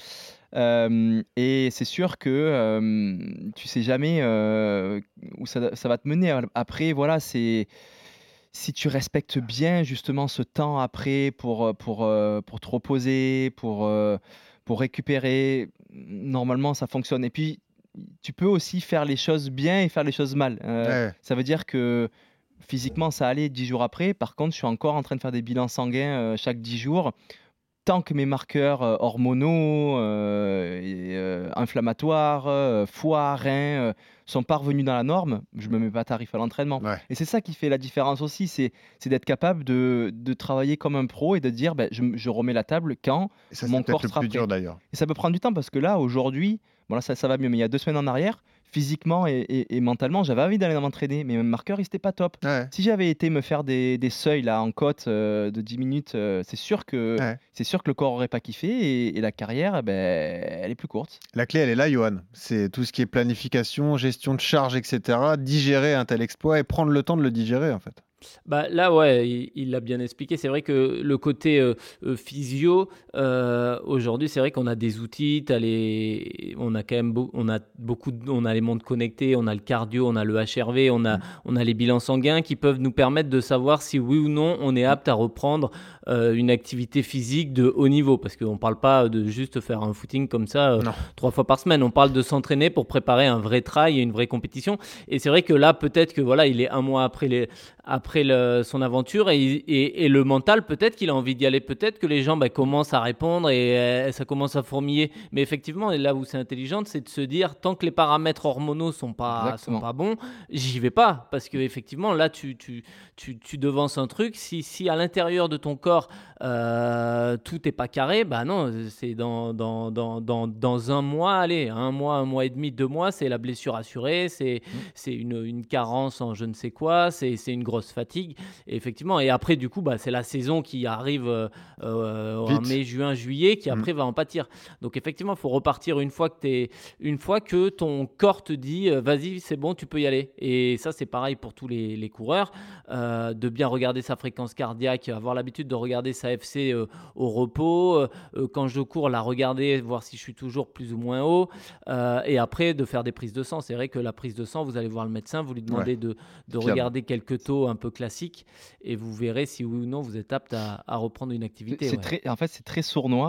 Euh, et c'est sûr que euh, tu sais jamais euh, où ça, ça va te mener. Après, voilà, c'est si tu respectes bien justement ce temps après pour, euh, pour, euh, pour te reposer, pour, euh, pour récupérer, normalement ça fonctionne. Et puis, tu peux aussi faire les choses bien et faire les choses mal. Euh, Ouais, ça veut dire que physiquement ça allait dix jours après. Par contre, je suis encore en train de faire des bilans sanguins euh, chaque dix jours. Tant que mes marqueurs euh, hormonaux, euh, et, euh, inflammatoires, euh, foie, reins, euh, sont pas revenus dans la norme, je me mets pas tarif à l'entraînement. ouais. Et c'est ça qui fait la différence aussi, c'est c'est d'être capable de, de travailler comme un pro et de dire ben, je, m- je remets la table quand Et ça, c'est mon peut-être corps le sera plus dur prêt. d'ailleurs. Et ça peut prendre du temps parce que là, aujourd'hui, bon là ça, ça va mieux, mais il y a deux semaines en arrière, physiquement et, et- et mentalement, j'avais envie d'aller m'entraîner, mais mes marqueurs, ils n'étaient pas top. Ouais, Si j'avais été me faire des, des seuils là en côte euh, de dix minutes, euh, c'est sûr que ouais. c'est sûr que le corps aurait pas kiffé et, et la carrière, eh ben, elle est plus courte. La clé, elle est là, Johan. C'est tout ce qui est planification, gestion de charge, et cetera. Digérer un tel exploit et prendre le temps de le digérer, en fait. Bah, là, ouais, il il l'a bien expliqué. C'est vrai que le côté euh, euh, physio, euh, aujourd'hui, c'est vrai qu'on a des outils. T'as les... On a quand même beau- on a beaucoup de- on a les montres connectées, on a le cardio, on a le H R V, on a, Mm. on a les bilans sanguins qui peuvent nous permettre de savoir si oui ou non on est Mm. apte à reprendre euh, une activité physique de haut niveau. Parce qu'on ne parle pas de juste faire un footing comme ça euh, Non. trois fois par semaine. On parle de s'entraîner pour préparer un vrai trail et une vraie compétition. Et c'est vrai que là, peut-être que voilà, il est un mois après les après le- son aventure et, et- et le mental, peut-être qu'il a envie d'y aller, peut-être que les gens bah, commencent à répondre et euh, ça commence à fourmiller. Mais effectivement, et là où c'est intelligent, c'est de se dire tant que les paramètres hormonaux sont pas sont Exactement. pas bons, j'y vais pas parce que effectivement là tu tu tu, tu devances un truc. Si si à l'intérieur de ton corps euh, tout est pas carré, bah non, c'est dans dans, dans, dans dans un mois, allez, un mois, un mois et demi, deux mois, c'est la blessure assurée, c'est Mm. c'est une, une carence en je ne sais quoi, c'est c'est une grosse fatigue. Et effectivement, et après, du coup, bah, c'est la saison qui arrive euh, euh, en Vite. mai, juin, juillet, qui Mm. après va en pâtir. Donc effectivement, il faut repartir une fois que, t'es, une fois que ton corps te dit euh, vas-y, c'est bon, tu peux y aller. Et ça, c'est pareil pour tous les, les coureurs, euh, de bien regarder sa fréquence cardiaque, avoir l'habitude de regarder sa F C euh, au repos. Euh, euh, quand je cours, la regarder, voir si je suis toujours plus ou moins haut. Euh, et après, de faire des prises de sang. C'est vrai que la prise de sang, vous allez voir le médecin, vous lui demandez Ouais, de, de fiable. regarder quelques taux un peu classiques et vous verrez si oui ou non vous êtes apte à, à reprendre une C'est activité. c'est Ouais. très, en fait, c'est très sournois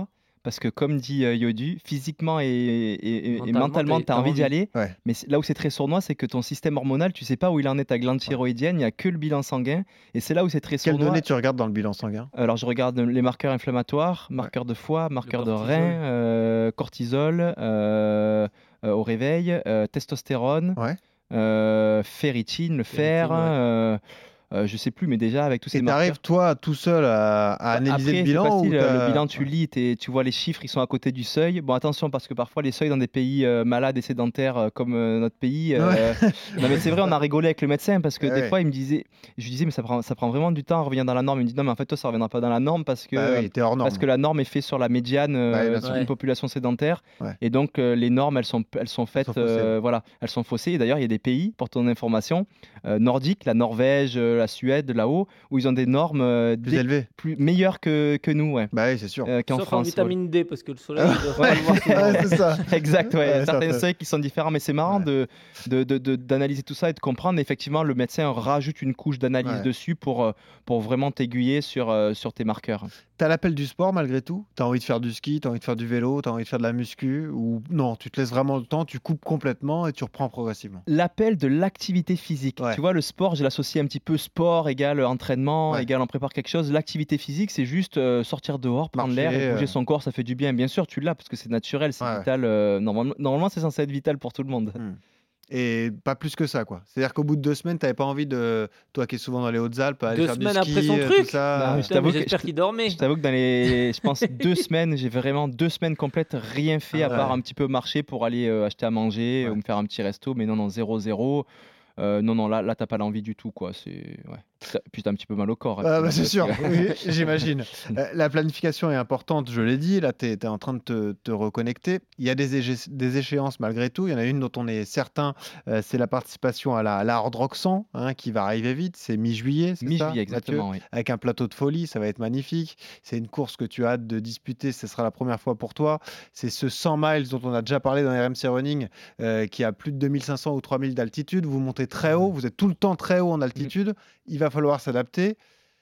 parce que comme dit euh, Yodu, physiquement et, et- et- et Mentalement, mentalement, t'as- tu as t'as envie d'y envie. aller. Ouais. Mais c'est- là où c'est très sournois, c'est que ton système hormonal, tu sais pas où il en est, ta glande Ouais. thyroïdienne, il n'y a que le bilan sanguin. Et c'est là où c'est très Quelles sournois. données tu regardes dans le bilan sanguin? Alors, je regarde les marqueurs inflammatoires, Ouais. marqueurs de foie, marqueurs de cortisol. rein, euh, cortisol euh, euh, au réveil, euh, testostérone, Ouais. euh, ferritine, le fer, Ferritine, ouais. euh, euh, je sais plus, mais déjà avec tous ces Et marqueurs. t'arrives, toi, tout seul à, à Bah, analyser Après, le c'est bilan ou facile, euh, le t'as- bilan, tu Ouais. lis, t'es- tu vois les chiffres, ils sont à côté du seuil. Bon, attention, parce que parfois, les seuils dans des pays euh, malades et sédentaires euh, comme euh, notre pays. euh, Ouais. Non, mais c'est vrai, on a rigolé avec le médecin parce que Ouais, des ouais. fois, il me disait, je lui disais, mais ça prend, ça prend vraiment du temps à revenir dans la norme. Il me dit, non, mais en fait, toi, ça reviendra pas dans la norme parce que, Bah oui, t'es hors parce norme. que la norme est faite sur la médiane Ouais, euh, bien d'une sûr. Ouais. population sédentaire. Ouais. Et donc, euh, les normes, elles sont, elles sont Elles faites, sont faussées. euh, voilà, elles sont faussées. Et d'ailleurs, il y a des pays, pour ton information, euh, nordiques, la Norvège, euh, la Suède, là-haut, où ils ont des normes euh, Plus dé- élevé. plus meilleures que, que nous, ouais. Bah oui, c'est sûr. Euh, qu'en Sauf en France. ouais. vitamine D, parce que le soleil, il doit Ouais. pas le voir souvent. Ouais, c'est ça. Exact, ouais. Ouais, Certains certain. seuils qui sont différents, mais c'est marrant Ouais. de, de, de- de- d'analyser tout ça et de comprendre. Effectivement, le médecin rajoute une couche d'analyse Ouais. dessus pour, euh, pour vraiment t'aiguiller sur, euh, sur tes marqueurs. T'as l'appel du sport malgré tout? T'as envie de faire du ski, t'as envie de faire du vélo, t'as envie de faire de la muscu? Ou non, tu te laisses vraiment le temps, tu coupes complètement et tu reprends progressivement? L'appel de l'activité physique. Ouais. Tu vois, le sport, je l'associe un petit peu sport égale entraînement, Ouais. égale on prépare quelque chose. L'activité physique, c'est juste euh, sortir dehors, prendre l'air Marcher, et bouger euh. son corps, ça fait du bien. Bien sûr, tu l'as parce que c'est naturel, c'est Ouais. vital. euh, normalement, normalement, c'est censé être vital pour tout le monde. Hmm. Et pas plus que ça, quoi. C'est-à-dire qu'au bout de deux semaines, t'avais pas envie de, toi qui es souvent dans les Hautes-Alpes, aller Deux faire du semaines après ski, son euh, truc? tout ça. Non, mais je Putain, t'avoue mais que- j'espère je- qu'il dormait. Je t'avoue que dans les, je pense, deux semaines, j'ai vraiment deux semaines complètes rien fait à Ah part ouais. un petit peu marcher pour aller euh, acheter à manger Ouais. ou me faire un petit resto, mais non, non, zéro, zéro. Euh, non, non, là, là, t'as pas l'envie du tout, quoi. C'est, ouais. T'as- Puis t'as un petit peu mal au corps. Ah après, bah, hein, c'est parce sûr, que- oui, j'imagine. Euh, la planification est importante, je l'ai dit. Là, tu es en train de te, te reconnecter. Il y a des, ége- des échéances malgré tout. Il y en a une dont on est certain, euh, c'est la participation à la, à la Hard Rock cent, hein, qui va arriver vite. C'est mi-juillet, c'est ça, Mi-juillet, Mathieu? exactement, oui. Avec un plateau de folie, ça va être magnifique. C'est une course que tu as hâte de disputer, ce sera la première fois pour toi. C'est ce cent miles dont on a déjà parlé dans R M C Running, euh, qui a plus de deux mille cinq cents ou trois mille d'altitude. Vous montez très haut, vous êtes tout le temps très haut en altitude. Il va falloir s'adapter.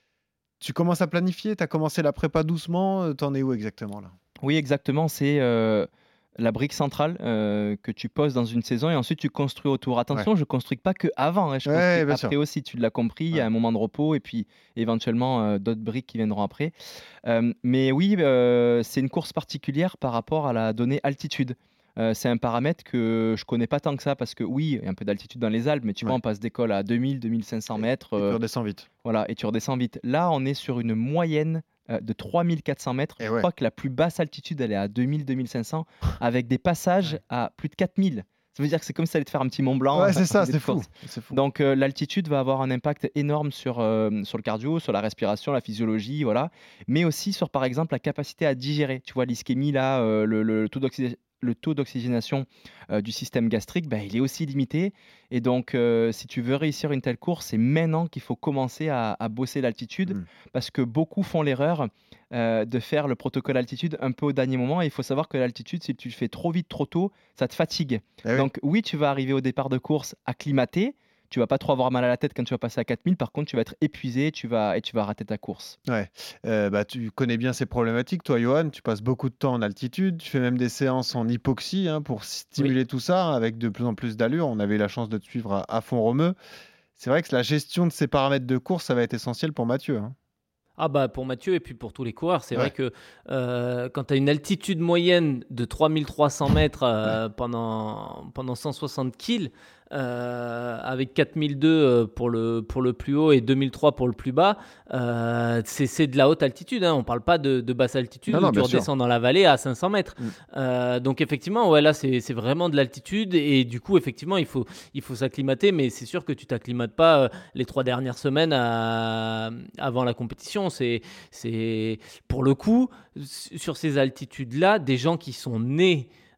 Tu commences à planifier, tu as commencé la prépa doucement, euh, t'en es où exactement là? Oui, exactement. C'est euh, la brique centrale euh, que tu poses dans une saison et ensuite tu construis autour. Attention, je construis pas que avant, hein, je Ouais, construis bien après sûr. aussi. Tu l'as compris, il y Ouais. a un moment de repos et puis éventuellement euh, d'autres briques qui viendront après. Euh, mais oui, euh, c'est une course particulière par rapport à la donnée altitude. Euh, c'est un paramètre que je connais pas tant que ça parce que oui, il y a un peu d'altitude dans les Alpes, mais tu vois, Ouais. on passe d'école à deux mille, deux mille cinq cents mètres. Et tu euh, redescends vite. Voilà, et tu redescends vite. Là, on est sur une moyenne euh, de trois mille quatre cents mètres. Et Je ouais. crois que la plus basse altitude, elle est à deux mille, deux mille cinq cents, avec des passages Ouais. à plus de quatre mille. Ça veut dire que c'est comme si ça allait te faire un petit Mont Blanc. Ouais, c'est ça, en début c'est de fou. course. C'est fou. Donc euh, l'altitude va avoir un impact énorme sur, euh, sur le cardio, sur la respiration, la physiologie, voilà. Mais aussi sur, par exemple, la capacité à digérer. Tu vois, l'ischémie, là, euh, le, le taux d'oxygé- le taux d'oxygénation euh, du système gastrique, bah, il est aussi limité. Et donc, euh, si tu veux réussir une telle course, c'est maintenant qu'il faut commencer à, à bosser l'altitude, Mm. parce que beaucoup font l'erreur euh, de faire le protocole altitude un peu au dernier moment. Et il faut savoir que l'altitude, si tu le fais trop vite, trop tôt, ça te fatigue. Eh oui. Donc oui, tu vas arriver au départ de course acclimaté. Tu vas pas trop avoir mal à la tête quand tu vas passer à quatre mille. Par contre, tu vas être épuisé, tu vas, et tu vas rater ta course. Ouais. Euh, bah, tu connais bien ces problématiques, toi, Johan. Tu passes beaucoup de temps en altitude. Tu fais même des séances en hypoxie, hein, pour stimuler tout ça avec de plus en plus d'allure. On avait eu la chance de te suivre à, à fond Romeu. C'est vrai que la gestion de ces paramètres de course, ça va être essentiel pour Mathieu, hein. Ah bah pour Mathieu et puis pour tous les coureurs, c'est Ouais. vrai que euh, quand tu as une altitude moyenne de trois mille trois cents mètres euh, pendant, pendant cent soixante kills, euh, avec quatre mille deux euh, pour le, pour le plus haut et deux mille trois pour le plus bas, euh, c'est, c'est de la haute altitude, hein. On ne parle pas de, de basse altitude Non, où non, tu bien sûr. redescends dans la vallée à cinq cents mètres. Mm. Euh, donc effectivement, ouais, là c'est, c'est vraiment de l'altitude et du coup effectivement il faut, il faut s'acclimater, mais c'est sûr que tu t'acclimates pas euh, les trois dernières semaines à- avant la compétition. C'est, c'est pour le coup s- sur ces altitudes-là, des gens qui sont nés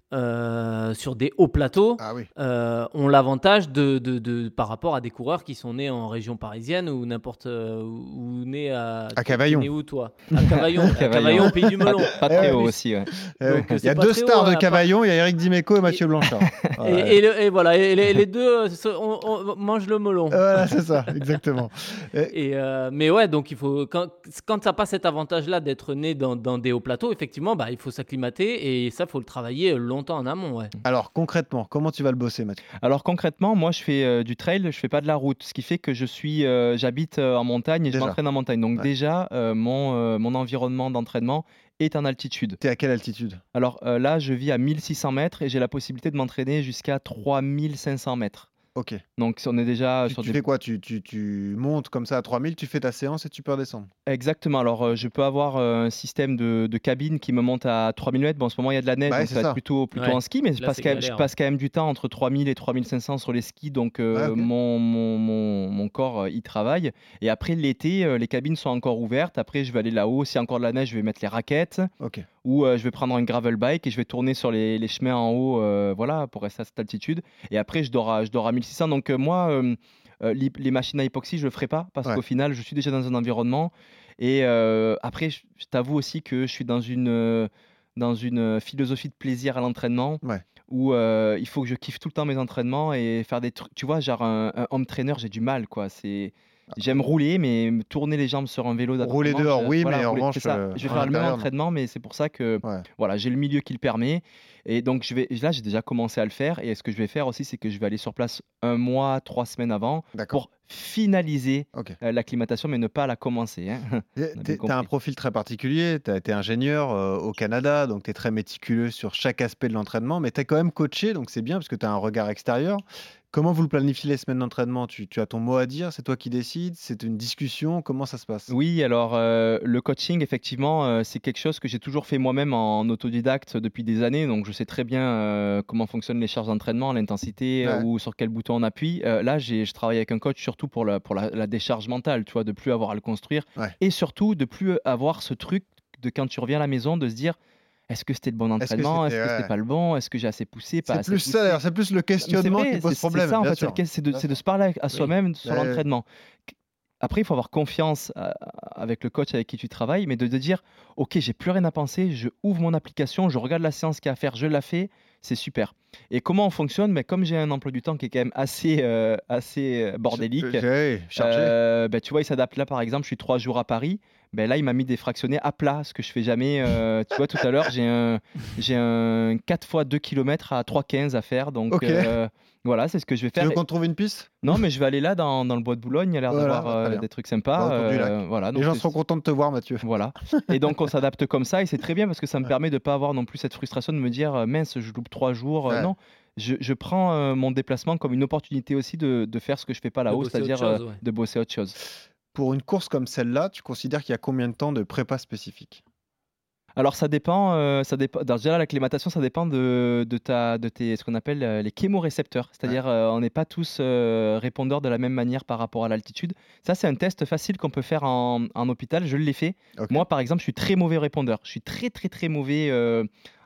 euh, sur des hauts plateaux Ah oui. euh, ont l'avantage de, de, de- par rapport à des coureurs qui sont nés en région parisienne ou n'importe euh, ou, ou nés à. À t'es- T'es Cavaillon. né où toi? À Cavaillon, à Cavaillon. Cavaillon, pays du Pas, melon. pas Eh très ouais. haut Plus. aussi, ouais. Eh ouais. Donc euh, Il y a c'est pas deux très haut stars de à part. Cavaillon, il y a Eric Dimeco et Et, Mathieu Blanchard. et, Ouais. et le- et voilà, et les, les deux euh, se- on, on mange le melon. Voilà, c'est ça, exactement. Et- Et euh, mais ouais, donc il faut quand quand t'as pas cet avantage-là d'être né dans, dans des hauts plateaux, effectivement, bah il faut s'acclimater et ça faut le travailler longtemps en amont, ouais. Alors concrètement, comment tu vas le bosser, Mathieu? Alors concrètement, moi je fais euh, du trail, je fais pas de la route, ce qui fait que je suis, euh, j'habite euh, en montagne et je Déjà. m'entraîne en montagne. Donc Ouais. déjà, euh, mon, euh, mon environnement d'entraînement est en altitude. T'es à quelle altitude? Alors euh, là, je vis à mille six cents mètres et j'ai la possibilité de m'entraîner jusqu'à trois mille cinq cents mètres. Ok. Donc on est déjà Tu, sur tu des... fais quoi? Tu, tu, tu montes comme ça à trois mille, tu fais ta séance et tu peux redescendre. Exactement. Alors euh, je peux avoir euh, un système de, de cabine qui me monte à trois mille mètres. Bon, en ce moment il y a de la neige, Bah ouais, donc c'est ça va ça. être plutôt, plutôt Ouais. en ski, mais je Là, passe, c'est quand même, je galère. passe quand même du temps entre trois mille et trois mille cinq cents sur les skis, donc euh, Ouais, ok. mon, mon, mon, mon corps euh, y travaille. Et après l'été, euh, les cabines sont encore ouvertes. Après je vais aller là-haut. S'il y a encore de la neige, je vais mettre les raquettes Ok. ou euh, je vais prendre un gravel bike et je vais tourner sur les, les chemins en haut, euh, voilà, pour rester à cette altitude. Et après je dors à, je dors à mille six cents. Donc euh, moi, euh, euh, les, les machines à hypoxie, je le ferai pas parce Ouais. qu'au final, je suis déjà dans un environnement. Et euh, après, je, je t'avoue aussi que je suis dans une, euh, dans une philosophie de plaisir à l'entraînement Ouais. où euh, il faut que je kiffe tout le temps mes entraînements et faire des trucs. Tu vois, genre un, un home trainer, j'ai du mal, quoi. C'est J'aime rouler, mais me tourner les jambes sur un vélo Rouler d'appartement, dehors, je- oui, voilà, mais en rouler, revanche, c'est ça. euh, Je vais en faire le même intérieur, non. entraînement, mais c'est pour ça que Ouais. voilà, j'ai le milieu qui le permet. Et donc, je vais, là, j'ai déjà commencé à le faire. Et ce que je vais faire aussi, c'est que je vais aller sur place un mois, trois semaines avant D'accord. pour finaliser Ok. euh, l'acclimatation, mais ne pas la commencer, hein. Et On a bien t'es- T'as un compris. profil très particulier, tu as été ingénieur euh, au Canada, donc tu es très méticuleux sur chaque aspect de l'entraînement, mais tu es quand même coaché, donc c'est bien parce que tu as un regard extérieur. Comment vous le planifiez les semaines d'entraînement? tu, tu as ton mot à dire, c'est toi qui décides, c'est une discussion, comment ça se passe? Oui, alors euh, le coaching, effectivement, euh, c'est quelque chose que j'ai toujours fait moi-même en autodidacte depuis des années. Donc, je sais très bien euh, comment fonctionnent les charges d'entraînement, l'intensité euh, Ouais. ou sur quel bouton on appuie. Euh, là, j'ai, je travaille avec un coach surtout pour, la, pour la, la décharge mentale, tu vois, de plus avoir à le construire. Ouais. Et surtout, de plus avoir ce truc de quand tu reviens à la maison, de se dire, est-ce que c'était le bon Est-ce que entraînement? Est-ce c'était. que c'était Ouais. pas le bon? Est-ce que j'ai assez poussé? Pas C'est assez plus ça, poussé? d'ailleurs, c'est plus le Mais c'est questionnement vrai, qui pose c'est c'est problème, ça en bien fait, c'est sûr. le- c'est de, Bien c'est de sûr. se parler à Oui. soi-même sur Ouais, ouais. l'entraînement. Après, il faut avoir confiance euh, avec le coach avec qui tu travailles, mais de, de dire, ok, j'ai plus rien à penser, je ouvre mon application, je regarde la séance qu'il y a à faire, je la fais, c'est super. Et comment on fonctionne? Mais comme j'ai un emploi du temps qui est quand même assez, euh, assez euh, bordélique, Ch- ouais, chargé. euh, ben, tu vois, il s'adapte. Là, par exemple, je suis trois jours à Paris. Ben, là, il m'a mis des fractionnés à plat, ce que je fais jamais. euh, tu vois, tout à l'heure, j'ai un, j'ai un quatre fois deux kilomètres à trois quinze à faire. Donc, Ok. euh, voilà, c'est ce que je vais Tu faire. veux qu'on te trouve une piste? Non, mais je vais aller là dans, dans le bois de Boulogne. Il y a l'air Voilà, d'avoir bah, très euh, bien. des trucs Bah, sympas. autour du lac. euh, voilà, Les donc gens c'est- seront contents de te voir, Mathieu. voilà. Et donc, on s'adapte comme ça. Et c'est très bien parce que ça me Ouais. permet de ne pas avoir non plus cette frustration de me dire euh, mince, je loupe trois jours. Euh, Ouais. non, je, je prends euh, mon déplacement comme une opportunité aussi de, de faire ce que je fais pas De là-haut, bosser autre c'est-à-dire euh, chose, ouais. de bosser autre chose. Pour une course comme celle-là, tu considères qu'il y a combien de temps de prépa spécifique? Alors ça dépend, euh, ça dépend. alors, déjà l'acclimatation, ça dépend de, de ta, de tes, ce qu'on appelle euh, les chémorécepteurs. C'est-à-dire, euh, on n'est pas tous euh, répondeurs de la même manière par rapport à l'altitude. Ça, c'est un test facile qu'on peut faire en, en hôpital. Je l'ai fait. Ok. Moi, par exemple, je suis très mauvais répondeur. Je suis très, très, très mauvais euh,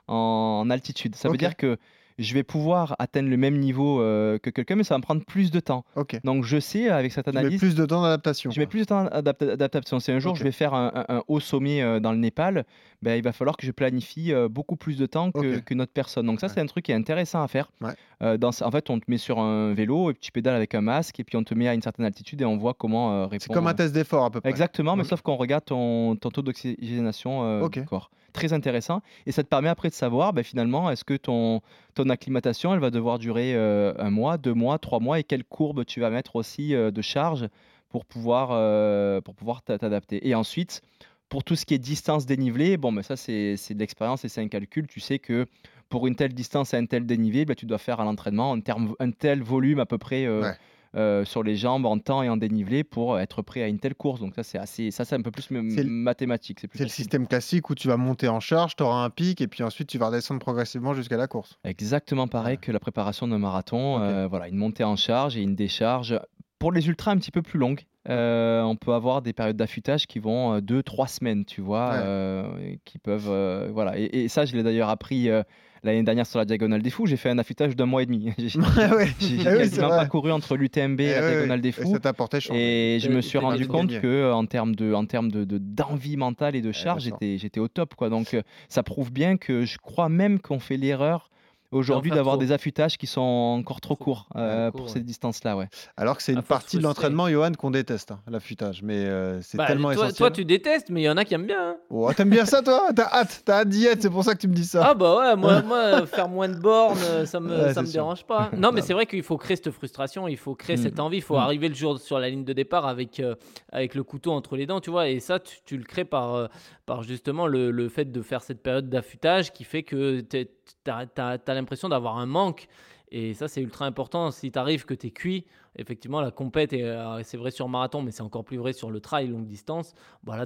en, en altitude. Ça veut Ok. dire que je vais pouvoir atteindre le même niveau euh, que quelqu'un, mais ça va me prendre plus de temps. Ok. Donc, je sais, avec cette Tu mets analyse, plus de temps d'adaptation. je mets quoi. plus de temps d'adapta- d'adaptation. Si un jour Ok. je vais faire un, un- un haut sommet euh, dans le Népal, ben, il va falloir que je planifie euh, beaucoup plus de temps que- Ok. qu'une autre personne. Donc ça, Ouais. c'est un truc qui est intéressant à faire. Ouais. Euh, dans, ce- en fait, on te met sur un vélo et puis tu pédales avec un masque et puis on te met à une certaine altitude et on voit comment euh, répondre. C'est comme un test d'effort à peu près. Exactement, mais Ok. sauf qu'on regarde ton, ton taux d'oxygénation euh, Ok. du corps. Très intéressant. Et ça te permet après de savoir, ben, finalement, est-ce que ton, ton acclimatation, elle va devoir durer euh, un mois, deux mois, trois mois, et quelle courbe tu vas mettre aussi euh, de charge pour pouvoir, euh, pour pouvoir t'a- t'adapter. Et ensuite, pour tout ce qui est distance dénivelée, bon, mais ça, c'est c'est de l'expérience et c'est un calcul. Tu sais que pour une telle distance et un tel dénivelé, ben, tu dois faire à l'entraînement un, terme- un tel volume à peu près euh, Ouais. euh, sur les jambes en temps et en dénivelé pour être prêt à une telle course. Donc ça, c'est assez, ça, c'est un peu plus m- C'est le- mathématique. C'est plus C'est le facile. système classique où tu vas monter en charge, tu auras un pic et puis ensuite tu vas redescendre progressivement jusqu'à la course. Exactement pareil Ouais. que la préparation d'un marathon. Ok. euh, voilà, une montée en charge et une décharge. Pour les ultras un petit peu plus longues, euh, on peut avoir des périodes d'affûtage qui vont euh, deux, trois semaines, tu vois, Ouais. euh, et qui peuvent, euh, voilà. Et, et ça, je l'ai d'ailleurs appris euh, l'année dernière sur la Diagonale des Fous, j'ai fait un affûtage d'un mois et demi. J'ai Ouais, ouais. j'ai- j'ai Eh oui, c'est quasiment vrai. pas couru entre l'U T M B Eh et la oui, oui. Diagonale des Et Fous. ça t'a porté chance. Et je T'as- me suis t'as rendu gagné. compte gagné. que euh, en termes de, en termes de, de- d'envie mentale et de bien charge, sûr. j'étais, j'étais au top, quoi. Donc euh, ça prouve bien que je crois même qu'on fait l'erreur aujourd'hui faire d'avoir trop. des affûtages qui sont encore trop Trop. courts Ouais, euh, court, pour ouais. cette distance-là, ouais. Alors que c'est À une force partie de frustrée. l'entraînement, Johan, qu'on déteste, hein, l'affûtage. Mais euh, c'est Bah, tellement toi, essentiel. toi, tu détestes, mais il y en a qui aiment bien. hein. Oh, t'aimes bien ça, toi? T'as hâte, t'as hâte d'y être, c'est pour ça que tu me dis ça. Ah bah ouais, moi, moi euh, faire moins de bornes, euh, ça me, Ouais, ça c'est me sûr. dérange pas. Non, mais Non. c'est vrai qu'il faut créer cette frustration, il faut créer Mm. cette envie, il faut Mm. arriver le jour sur la ligne de départ avec, euh, avec le couteau entre les dents, tu vois. Et ça, tu, tu le crées par, euh, par justement le, le fait de faire cette période d'affûtage qui fait que tu as l'impression d'avoir un manque. Et ça, c'est ultra important. Si tu arrives que tu es cuit, effectivement, la compète, et euh, c'est vrai sur marathon, mais c'est encore plus vrai sur le trail longue distance. Voilà,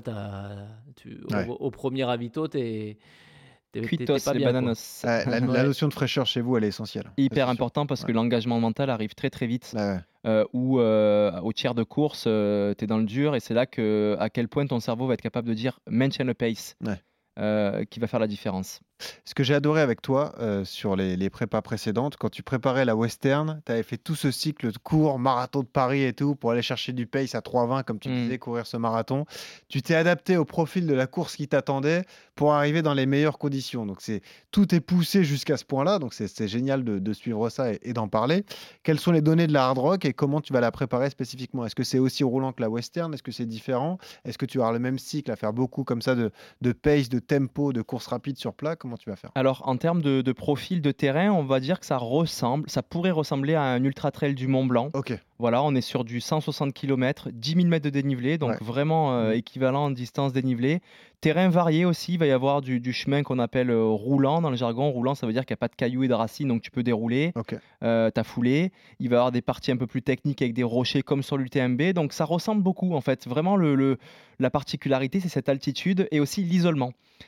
tu, au, Ouais. au premier ravito, tu es Cuitos, pas les bien. quoi. bananas. Ouais, la, la Ouais. notion de fraîcheur chez vous, elle est essentielle. Ça, Hyper c'est sûr. important parce que Ouais. l'engagement mental arrive très très vite. Ouais, ouais. Euh, ou euh, au tiers de course, tu es dans le dur et c'est là que, à quel point ton cerveau va être capable de dire maintain a pace, Ouais. euh, qui va faire la différence. Ce que j'ai adoré avec toi euh, sur les, les prépas précédentes, quand tu préparais la Western, tu avais fait tout ce cycle de cours, marathon de Paris et tout, pour aller chercher du pace à trois vingt, comme tu Mm. disais, courir ce marathon. Tu t'es adapté au profil de la course qui t'attendait pour arriver dans les meilleures conditions. Donc, c'est, tout est poussé jusqu'à ce point-là. Donc, c'est, c'est génial de, de suivre ça et, et d'en parler. Quelles sont les données de la hard rock et comment tu vas la préparer spécifiquement? Est-ce que c'est aussi roulant que la Western? Est-ce que c'est différent? Est-ce que tu vas avoir le même cycle à faire beaucoup comme ça de, de pace, de tempo, de course rapide sur plat? Comment tu vas faire? Alors, en termes de, de profil de terrain, on va dire que ça ressemble, ça pourrait ressembler à un ultra trail du Mont Blanc. Ok. Voilà, on est sur du cent soixante kilomètres, dix mille mètres de dénivelé, donc Ouais. vraiment euh, Mm. équivalent en distance dénivelée. Terrain varié aussi, il va y avoir du, du chemin qu'on appelle euh, roulant. Dans le jargon, roulant, ça veut dire qu'il n'y a pas de cailloux et de racines, donc tu peux dérouler, Ok. euh, t'as foulé. Il va y avoir des parties un peu plus techniques avec des rochers comme sur l'U T M B, donc ça ressemble beaucoup en fait. Vraiment, le, le- la particularité, c'est cette altitude et aussi l'isolement.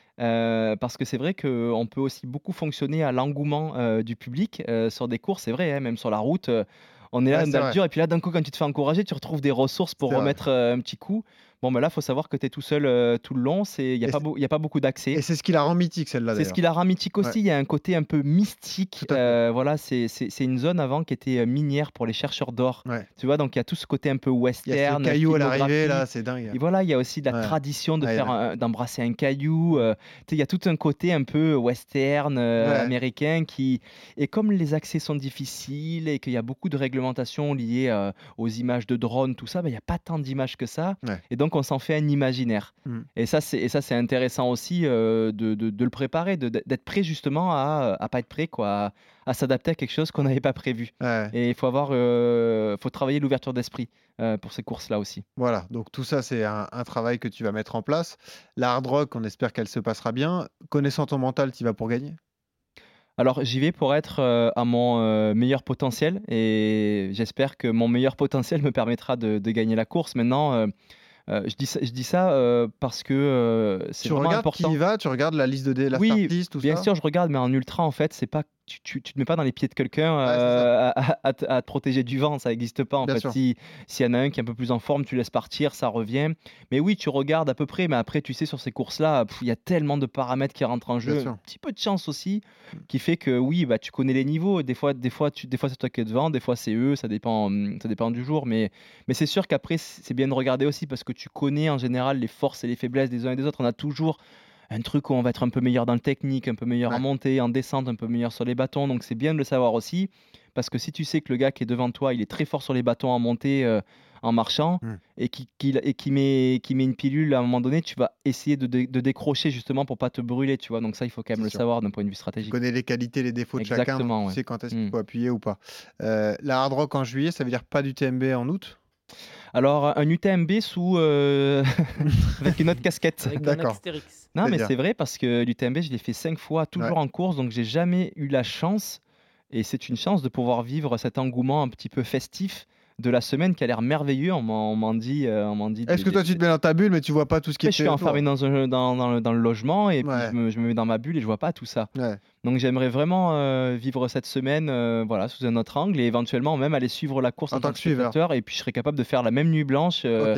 Euh, parce que c'est vrai qu'on peut aussi beaucoup fonctionner à l'engouement euh, du public euh, sur des courses, c'est vrai, hein, même sur la route. euh, on est là Ouais, dans c'est le vrai. dur, et puis là, d'un coup, quand tu te fais encourager, tu retrouves des ressources pour C'est vrai. remettre euh, un petit coup. Bon, ben là, il faut savoir que tu es tout seul euh, tout le long, il n'y Et a, pas c'est- beau- y a pas beaucoup d'accès. Et c'est ce qui la rend mythique, celle-là, C'est ce d'ailleurs. qui la rend mythique aussi. Ouais. Il y a un côté un peu mystique. Tout à fait. euh, voilà, c'est c'est- c'est une zone avant qui était euh, minière pour les chercheurs d'or. Ouais. Tu vois, donc il y a tout ce côté un peu Il y a western. ces cailloux à l'arrivée, filmographie. là, c'est dingue. Et voilà, il y a aussi de la Ouais. tradition de Ouais, faire ouais. un- d'embrasser un caillou. euh, tu sais, il y a tout un côté un peu western euh, Ouais. américain qui et comme les accès sont difficiles et qu'il y a beaucoup de réglementations liées euh, aux images de drones, tout ça, ben, il n'y a pas tant d'images que ça. Ouais. Et donc on s'en fait un imaginaire. Mm. Et ça, c'est et ça, c'est intéressant aussi euh, de, de- de le préparer, de- d'être prêt justement à à pas être prêt, quoi, à, à s'adapter à quelque chose qu'on n'avait pas prévu. Ouais. Et il faut avoir, euh, faut travailler l'ouverture d'esprit euh, pour ces courses-là aussi. Voilà, donc tout ça, c'est un, un travail que tu vas mettre en place. La hard rock, on espère qu'elle se passera bien. Connaissant ton mental, tu vas pour gagner? Alors, j'y vais pour être euh, à mon euh, meilleur potentiel et j'espère que mon meilleur potentiel me permettra de, de gagner la course. Maintenant, euh, euh, je dis ça, je dis ça euh, parce que euh, c'est Tu vraiment regardes important. qui y va, tu regardes la liste de dé, la Oui, start list, tout bien ça? sûr, je regarde, mais en ultra, en fait, c'est pas, tu, tu, tu te mets pas dans les pieds de quelqu'un Ouais, c'est ça. euh, à, à- à te à te protéger du vent, ça n'existe pas en Bien fait. sûr. Si, s'il y en a un qui est un peu plus en forme, tu laisses partir, ça revient. Mais oui, tu regardes à peu près, mais après, tu sais, sur ces courses-là, pff, il y a tellement de paramètres qui rentrent en Bien jeu, sûr. un petit peu de chance aussi, qui fait que oui, bah, tu connais les niveaux. Des fois, des fois, tu, des fois c'est toi qui es devant, des fois c'est eux, ça dépend, hum, ça dépend du jour. Mais, mais c'est sûr qu'après, c'est bien de regarder aussi parce que tu connais en général les forces et les faiblesses des uns et des autres. On a toujours un truc où on va être un peu meilleur dans le technique, un peu meilleur en Ouais. montée, en descente, un peu meilleur sur les bâtons. Donc c'est bien de le savoir aussi, parce que si tu sais que le gars qui est devant toi, il est très fort sur les bâtons en montée, euh, en marchant, Mm. et qui, qui, et qui met, qui met une pilule à un moment donné, tu vas essayer de, dé- de décrocher justement pour pas te brûler, tu vois. Donc ça, il faut quand même C'est le sûr. savoir d'un point de vue Tu stratégique. connais les qualités, les défauts de chacun, donc Exactement, tu ouais. sais quand est-ce qu'il Mm. faut appuyer ou pas. Euh, la hard rock en juillet, ça veut dire pas du T M B en août? Alors, un U T M B sous euh, avec une autre casquette. Avec un D'accord. Astérix. Non, mais C'est-à-dire? c'est vrai parce que l'U T M B, je l'ai fait cinq fois, toujours en course, donc j'ai jamais eu la chance, et c'est une chance de pouvoir vivre cet engouement un petit peu festif de la semaine qui a l'air merveilleux. On m'en on m'en dit, euh, on m'en dit. Est-ce des- que toi, des- tu te mets dans ta bulle, mais tu vois pas tout ce qui est Mais je suis fait autour? enfermé dans, un, dans, dans le, dans le logement et puis Ouais. je me, je me mets dans ma bulle et je vois pas tout ça. Ouais. Donc j'aimerais vraiment euh, vivre cette semaine euh, voilà, sous un autre angle et éventuellement même aller suivre la course En en, tant tant que que suiveur. spectateur et puis je serais capable de faire la même nuit blanche euh, Ok.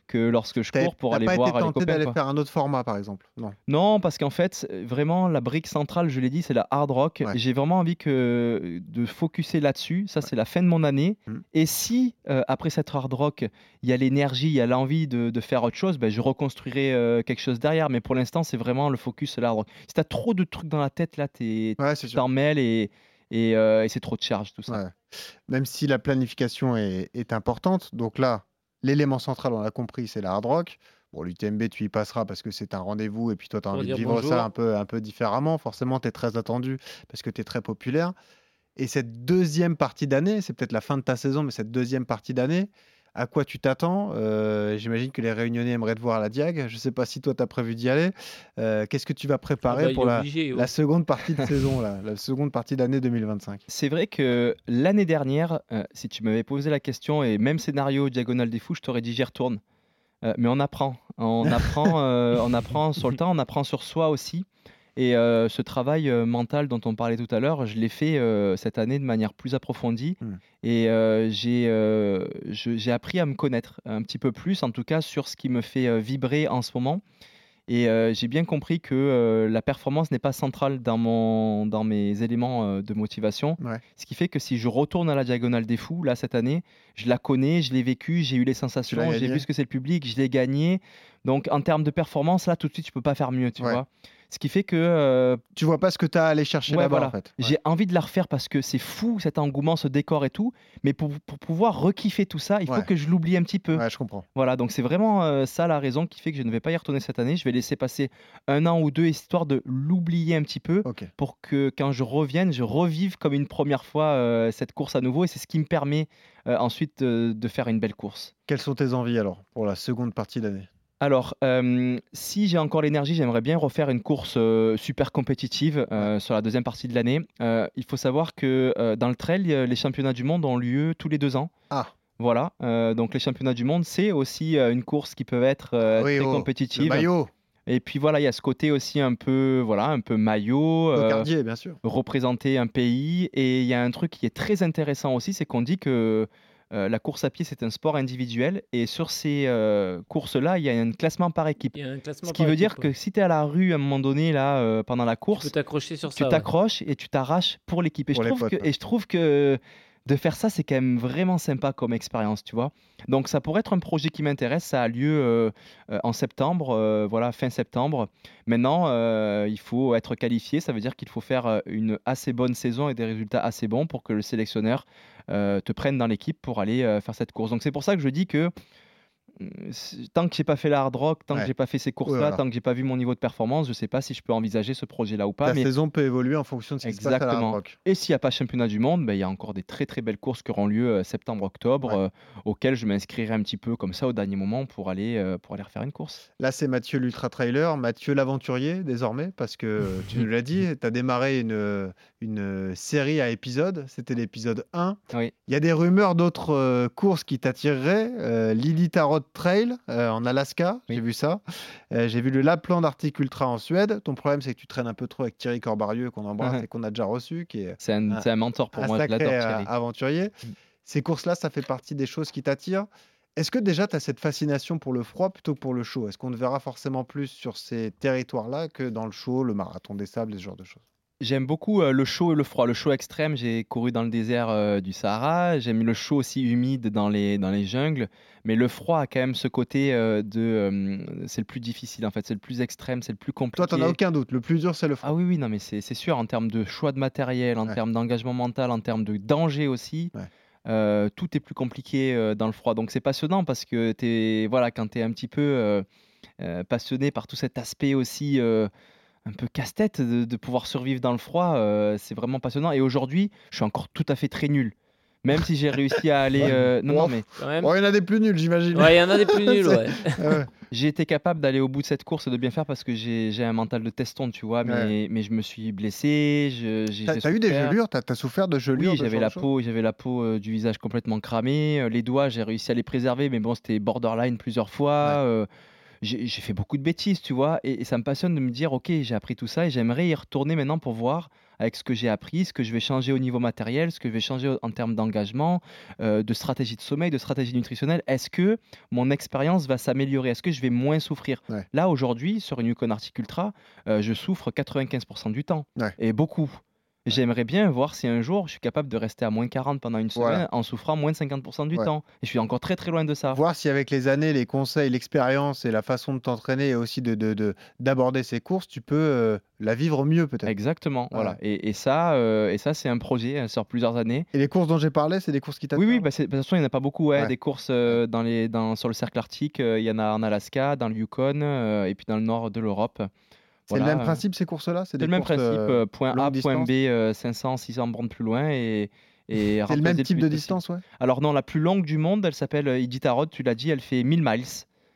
que lorsque je T'as cours pour t'as aller pas été voir les tenté copains, d'aller quoi. faire un autre format, par exemple? Non. Non, parce qu'en fait, euh, vraiment, la brique centrale, je l'ai dit, c'est la hard rock. Ouais. J'ai vraiment envie que, de focuser là-dessus. Ça, Ouais. c'est la fin de mon année. Mmh. Et si, euh, après cette hard rock, il y a l'énergie, il y a l'envie de, de faire autre chose, ben, je reconstruirai euh, quelque chose derrière. Mais pour l'instant, c'est vraiment le focus sur la hard rock. Si tu as trop de trucs dans la tête, là, t'es- Ouais, c'est tu sûr. t'en mêles et, et, euh, et c'est trop de charge, tout ça. Ouais. Même si la planification est, est importante, donc là, l'élément central, on l'a compris, c'est la hard rock. Bon, l'U T M B, tu y passeras parce que c'est un rendez-vous et puis toi, tu as Pour envie de dire vivre ça bonjour. un peu, un peu différemment. Forcément, tu es très attendu parce que tu es très populaire. Et cette deuxième partie d'année, c'est peut-être la fin de ta saison, mais cette deuxième partie d'année, à quoi tu t'attends? Euh, J'imagine que les Réunionnais aimeraient te voir à la Diag. Je ne sais pas si toi, tu as prévu d'y aller. Euh, Qu'est-ce que tu vas Ah préparer bah, il pour est la, obligé. la Oh. seconde partie de saison, là, la seconde partie d'année deux mille vingt-cinq? C'est vrai que l'année dernière, euh, si tu m'avais posé la question et même scénario Diagonale des Fous, je t'aurais dit j'y retourne. Euh, mais on apprend, on apprend, euh, on apprend sur le temps, on apprend sur soi aussi. Et euh, ce travail euh, mental dont on parlait tout à l'heure, je l'ai fait euh, cette année de manière plus approfondie. Hmm. Et euh, j'ai euh, je- j'ai appris à me connaître un petit peu plus, en tout cas sur ce qui me fait euh, vibrer en ce moment. Et euh, j'ai bien compris que euh, la performance n'est pas centrale dans, mon, dans mes éléments euh, de motivation. Ouais. Ce qui fait que si je retourne à la Diagonale des Fous, là, cette année, je la connais, je l'ai vécue, j'ai eu les sensations, j'ai gagné. vu ce que c'est le public, je l'ai gagné. Donc, en termes de performance, là, tout de suite, je peux pas faire mieux, tu Ouais. vois. Ce qui fait que euh, Tu vois pas ce que tu as à aller chercher ouais, là-bas, voilà. en fait. Ouais. J'ai envie de la refaire parce que c'est fou cet engouement, ce décor et tout. Mais pour, pour pouvoir rekiffer tout ça, il faut Ouais. que je l'oublie un petit peu. Ouais, je comprends. Voilà, donc c'est vraiment euh, ça la raison qui fait que je ne vais pas y retourner cette année. Je vais laisser passer un an ou deux histoire de l'oublier un petit peu Ok. pour que quand je revienne, je revive comme une première fois euh, cette course à nouveau. Et c'est ce qui me permet euh, ensuite euh, de faire une belle course. Quelles sont tes envies alors pour la seconde partie d'année? Alors, euh, si j'ai encore l'énergie, j'aimerais bien refaire une course euh, super compétitive euh, sur la deuxième partie de l'année. Euh, il faut savoir que euh, dans le trail, euh, les championnats du monde ont lieu tous les deux ans. Ah, Voilà, euh, donc les championnats du monde, c'est aussi euh, une course qui peut être euh, oui, très oh, le compétitive. maillot, Et puis voilà, il y a ce côté aussi un peu, voilà, un peu maillot, euh, cocardier, bien sûr. représenter un pays. Et il y a un truc qui est très intéressant aussi, c'est qu'on dit que euh, la course à pied, c'est un sport individuel. Et sur ces euh, courses-là, il y a un classement par équipe. Il y a un classement Ce qui par veut dire équipe, que ouais. si tu es à la rue à un moment donné, là, euh, pendant la Tu peux course, t'accrocher sur tu ça. ouais. t'accroches et tu t'arraches pour l'équipe. Et, Pour je les trouve potes, que- ouais. et je trouve que de faire ça, c'est quand même vraiment sympa comme expérience, tu vois. Donc ça pourrait être un projet qui m'intéresse. Ça a lieu euh, euh, en septembre, euh, voilà, fin septembre. Maintenant, euh, il faut être qualifié. Ça veut dire qu'il faut faire euh, une assez bonne saison et des résultats assez bons pour que le sélectionneur euh, te prenne dans l'équipe pour aller euh, faire cette course. Donc c'est pour ça que je dis que euh, c'est- tant que j'ai pas fait la hard rock, tant Ouais. que j'ai pas fait ces courses-là, voilà. tant que j'ai pas vu mon niveau de performance, je sais pas si je peux envisager ce projet-là ou pas. Ta Mais saison peut évoluer en fonction de ce qui se passe à la Hard exactement. Rock. Et s'il n'y a pas championnat du monde, ben, il y a encore des très très belles courses qui auront lieu euh, septembre-octobre, Ouais. euh, auxquelles je m'inscrirai un petit peu comme ça au dernier moment pour aller, euh, pour aller refaire une course. Là, c'est Mathieu l'Ultra Trailer, Mathieu l'Aventurier désormais, parce que tu nous l'as dit, tu as démarré une, une série à épisodes. C'était l'épisode un. Oui. Il y a des rumeurs d'autres euh, courses qui t'attireraient. Euh, l'Iditarod Trail euh, en Alaska, Oui. j'ai vu ça. Euh, j'ai vu le Lapland Arctic Ultra en Suède. Ton problème, c'est que tu traînes un peu trop avec Thierry Corbarieux, qu'on embrasse et qu'on a déjà reçu, qui est C'est un, un, c'est un mentor pour un moi, je sacré l'adore euh, Thierry. aventurier. Mm. Ces courses-là, ça fait partie des choses qui t'attirent. Est-ce que déjà tu as cette fascination pour le froid plutôt que pour le chaud? Est-ce qu'on te verra forcément plus sur ces territoires-là que dans le chaud, le marathon des sables, ce genre de choses? J'aime beaucoup euh, le chaud et le froid. Le chaud extrême, j'ai couru dans le désert euh, du Sahara. J'aime le chaud aussi humide dans les, dans les jungles. Mais le froid a quand même ce côté euh, de... euh, c'est le plus difficile en fait, c'est le plus extrême, c'est le plus compliqué. Toi, t'en as aucun doute. Le plus dur, c'est le froid. Ah oui, oui, non, mais c'est c'est sûr, en termes de choix de matériel, en Ouais. termes d'engagement mental, en termes de danger aussi, Ouais. euh, tout est plus compliqué euh, dans le froid. Donc c'est passionnant parce que t'es, voilà, quand tu es un petit peu euh, euh, passionné par tout cet aspect aussi euh, un peu casse-tête de, de pouvoir survivre dans le froid, euh, c'est vraiment passionnant. Et aujourd'hui, je suis encore tout à fait très nul. Même si j'ai réussi à aller... euh, non, non, mais Quand même. Bon, il y en a des plus nuls, j'imagine. Ouais, il y en a des plus nuls, C'est- ouais. Ouais. j'ai été capable d'aller au bout de cette course et de bien faire parce que j'ai j'ai un mental de teston, tu vois. Mais, Ouais. mais je me suis blessé, je- j'ai T'as j'ai t'as eu des souffert. gelures? T'as t'as souffert de gelures? Oui, de ce j'avais genre la de choses? peau, j'avais la peau euh, du visage complètement cramée. euh, Les doigts, j'ai réussi à les préserver, mais bon, c'était borderline plusieurs fois. Ouais. euh, j'ai j'ai fait beaucoup de bêtises, tu vois. Et, et ça me passionne de me dire, ok, j'ai appris tout ça et j'aimerais y retourner maintenant pour voir avec ce que j'ai appris, ce que je vais changer au niveau matériel, ce que je vais changer en termes d'engagement, euh, de stratégie de sommeil, de stratégie nutritionnelle. Est-ce que mon expérience va s'améliorer? Est-ce que je vais moins souffrir? Ouais. Là, aujourd'hui, sur une Yukon Arctic Ultra, euh, je souffre quatre-vingt-quinze pour cent du temps, Ouais. et beaucoup. J'aimerais bien voir si un jour je suis capable de rester à moins quarante pendant une semaine Voilà. en souffrant moins de cinquante pour cent du Ouais. temps. Et je suis encore très très loin de ça. Voir si avec les années, les conseils, l'expérience et la façon de t'entraîner et aussi de, de, de- d'aborder ces courses, tu peux euh, la vivre mieux peut-être. Exactement, Voilà. voilà. Et, et ça, euh, et ça c'est un projet euh, sur plusieurs années. Et les courses dont j'ai parlé, c'est des courses qui Oui, t'attirent? oui, bah c'est- de toute façon, il n'y en a pas beaucoup. Ouais, Ouais. des courses euh, dans les, dans, sur le cercle arctique, euh, il y en a en Alaska, dans le Yukon, euh, et puis dans le nord de l'Europe. C'est le Voilà, même euh, principe ces courses-là? C'est C'est des le même courses, principe, euh, euh, point A, longue point distance? B, euh, cinq cents, six cents bornes plus loin, et, et C'est remplacer le même le type plus de vite distance, ouais? possible. Alors non, la plus longue du monde, elle s'appelle euh, Iditarod, tu l'as dit, elle fait mille miles.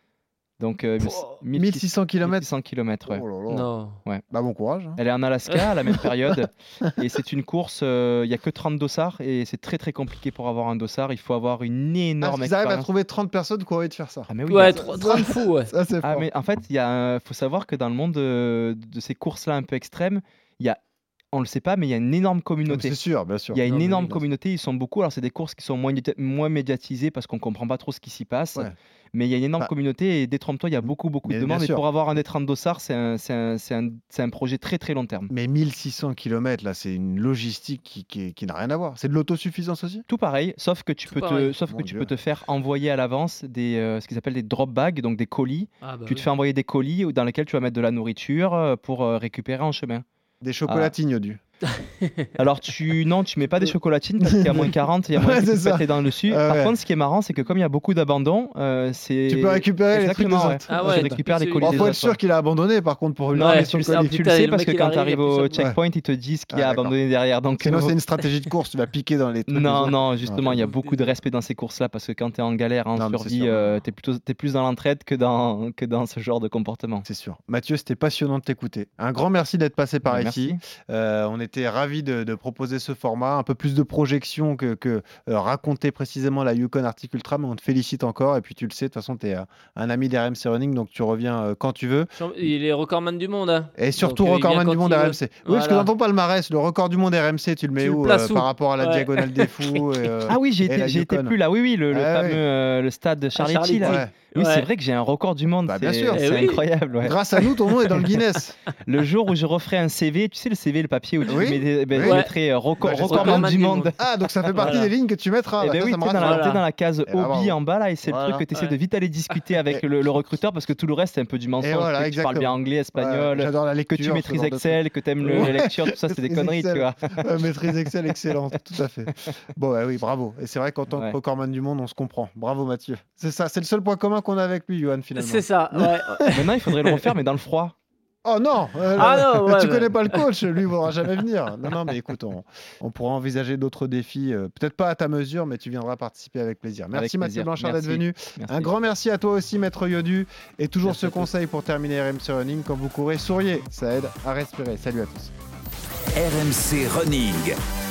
Donc euh, Pouah. mille six cents kilomètres? mille six cents kilomètres, ouais. Oh là là. Non. Bah bon courage, hein. Elle est en Alaska à la même période, et c'est une course, euh, il n'y a que trente dossards, et c'est très très compliqué pour avoir un dossard, il faut avoir une Ah, énorme parce qu'ils arrivent à expérience. trouver trente personnes qui ont envie de faire ça. Ah mais oui, il y Ouais, a- tr- trente fous, ouais. Ça, c'est Ah fort. mais en fait, il y a un- faut savoir que dans le monde de, de ces courses-là un peu extrêmes, il y a, on le sait pas, mais il y a une énorme Non, mais communauté. c'est sûr, bien sûr. Il y a Non, une mais oui, énorme bien sûr. communauté, ils sont beaucoup. Alors, c'est des courses qui sont moins, média- moins médiatisées parce qu'on comprend pas trop ce qui s'y passe. Ouais. Mais il y a une énorme Bah, communauté et détrompe-toi, il y a beaucoup, beaucoup mais de bien demandes. Et sûr. pour avoir un des trente dossards, c'est un, c'est un, c'est un, c'est un projet très, très long terme. Mais mille six cents kilomètres, là, c'est une logistique qui, qui, qui n'a rien à voir. C'est de l'autosuffisance aussi? Tout pareil, sauf que tu Tout peux te, pareil. sauf Mon que tu Dieu. peux te faire envoyer à l'avance des, euh, ce qu'ils appellent des drop bags, donc des colis. Ah, bah tu te oui. fais envoyer des colis dans lesquels tu vas mettre de la nourriture euh, pour euh, récupérer en chemin. Des chocolatines, du. Alors tu non, tu mets pas des chocolatines parce qu'il y a moins quarante, il y a moins Ouais, de c'est ça. les dents dessus. Ah Par ouais. contre, ce qui est marrant, c'est que comme il y a beaucoup d'abandon, euh, c'est Tu peux récupérer les trucs des exactement. Ouais. autres. Ah Tu ouais, récupères les tu- colis Bon, des faut être autres. sûr qu'il a abandonné, par contre, pour une Non, Ouais, mais mission tu, de sais- colis. tu putain, le sais le parce mec, que il quand arrive, tu arrives il y a plus au ça de- checkpoint, ils te disent qu'il Ah, a d'accord. abandonné derrière. Donc Sinon, euh, c'est une stratégie de course, tu vas piquer dans les trucs. des non, autres. non, justement, il y a Non. beaucoup de respect dans ces courses-là parce que quand tu es en galère, en Non, mais c'est survie, sûr. euh, tu es plutôt t'es plus dans l'entraide que dans que dans ce genre de comportement. C'est sûr. Mathieu, c'était passionnant de t'écouter. Un grand merci d'être passé par Ouais, ici. merci. Euh, on était ravis de, de proposer ce format, un peu plus de projection que, que euh, raconter précisément la Yukon Arctic Ultra, mais on te félicite encore. Et puis tu le sais, de toute façon, tu es un ami d'R M C Running, donc tu reviens euh, quand tu veux. Champ- Il est recordman du monde. Hein. Et surtout Donc, euh, il vient recordman quand du monde il R veut. M C. Oui, parce que Voilà. dans ton palmarès, le record du monde R M C, tu le mets Tu le où places euh, où par rapport à la Ouais. diagonale des fous et, euh, Ah oui, j'ai et été, la j'ai été Yukon. plus là. Oui, oui, le, le Ah fameux oui. euh, le stade de Charletti. Charletti. là. Ouais. Oui, Ouais. c'est vrai que j'ai un record du monde. Bah, bien c'est sûr. c'est Eh oui. incroyable. Ouais. Grâce à nous, ton nom est dans le Guinness. Le jour où je referai un C V, tu sais le C V, le papier où tu Oui. mets des- ben, Oui. je mettrai euh, record, Bah, j'espère recordman bien. du monde. Ah, donc ça fait partie Voilà. des lignes que tu mettras. Eh Bah, ben ça, oui, ça me tu es dans, rassure. la- Voilà. t'es dans la case Eh ben, hobby bravo. en bas là, et c'est Voilà. le truc que tu essaies Ouais. de vite aller discuter avec le, le recruteur parce que tout le reste c'est un peu du mensonge. Et voilà, que tu parles bien exactement. anglais, Ouais, espagnol, J'adore la que lecture. tu ce maîtrises genre de Excel, que tu aimes Ouais. la lecture, tout ça c'est des Maîtrise conneries, tu Excel. vois. Euh, maîtrise Excel, excellente, tout à fait. Bon, ouais, oui, bravo. Et c'est vrai qu'en tant Ouais. que recordman du monde, on se comprend. Bravo, Mathieu. C'est ça, c'est le seul point commun qu'on a avec lui, Johan, finalement. C'est ça. Ouais. Maintenant il faudrait le refaire, mais dans le froid. Oh non euh, Ah là, non, ouais, tu bah. connais pas le coach, lui, il ne voudra jamais venir. Non, non, mais écoute, on, on pourra envisager d'autres défis. euh, Peut-être pas à ta mesure, mais tu viendras participer avec plaisir. Merci, Avec Mathieu plaisir. Blanchard, d'être Merci. venu. Merci. Un grand merci à toi aussi, Maître Yodu. Et toujours Merci ce à tous. conseil pour terminer R M C Running, quand vous courez, souriez, ça aide à respirer. Salut à tous. R M C Running.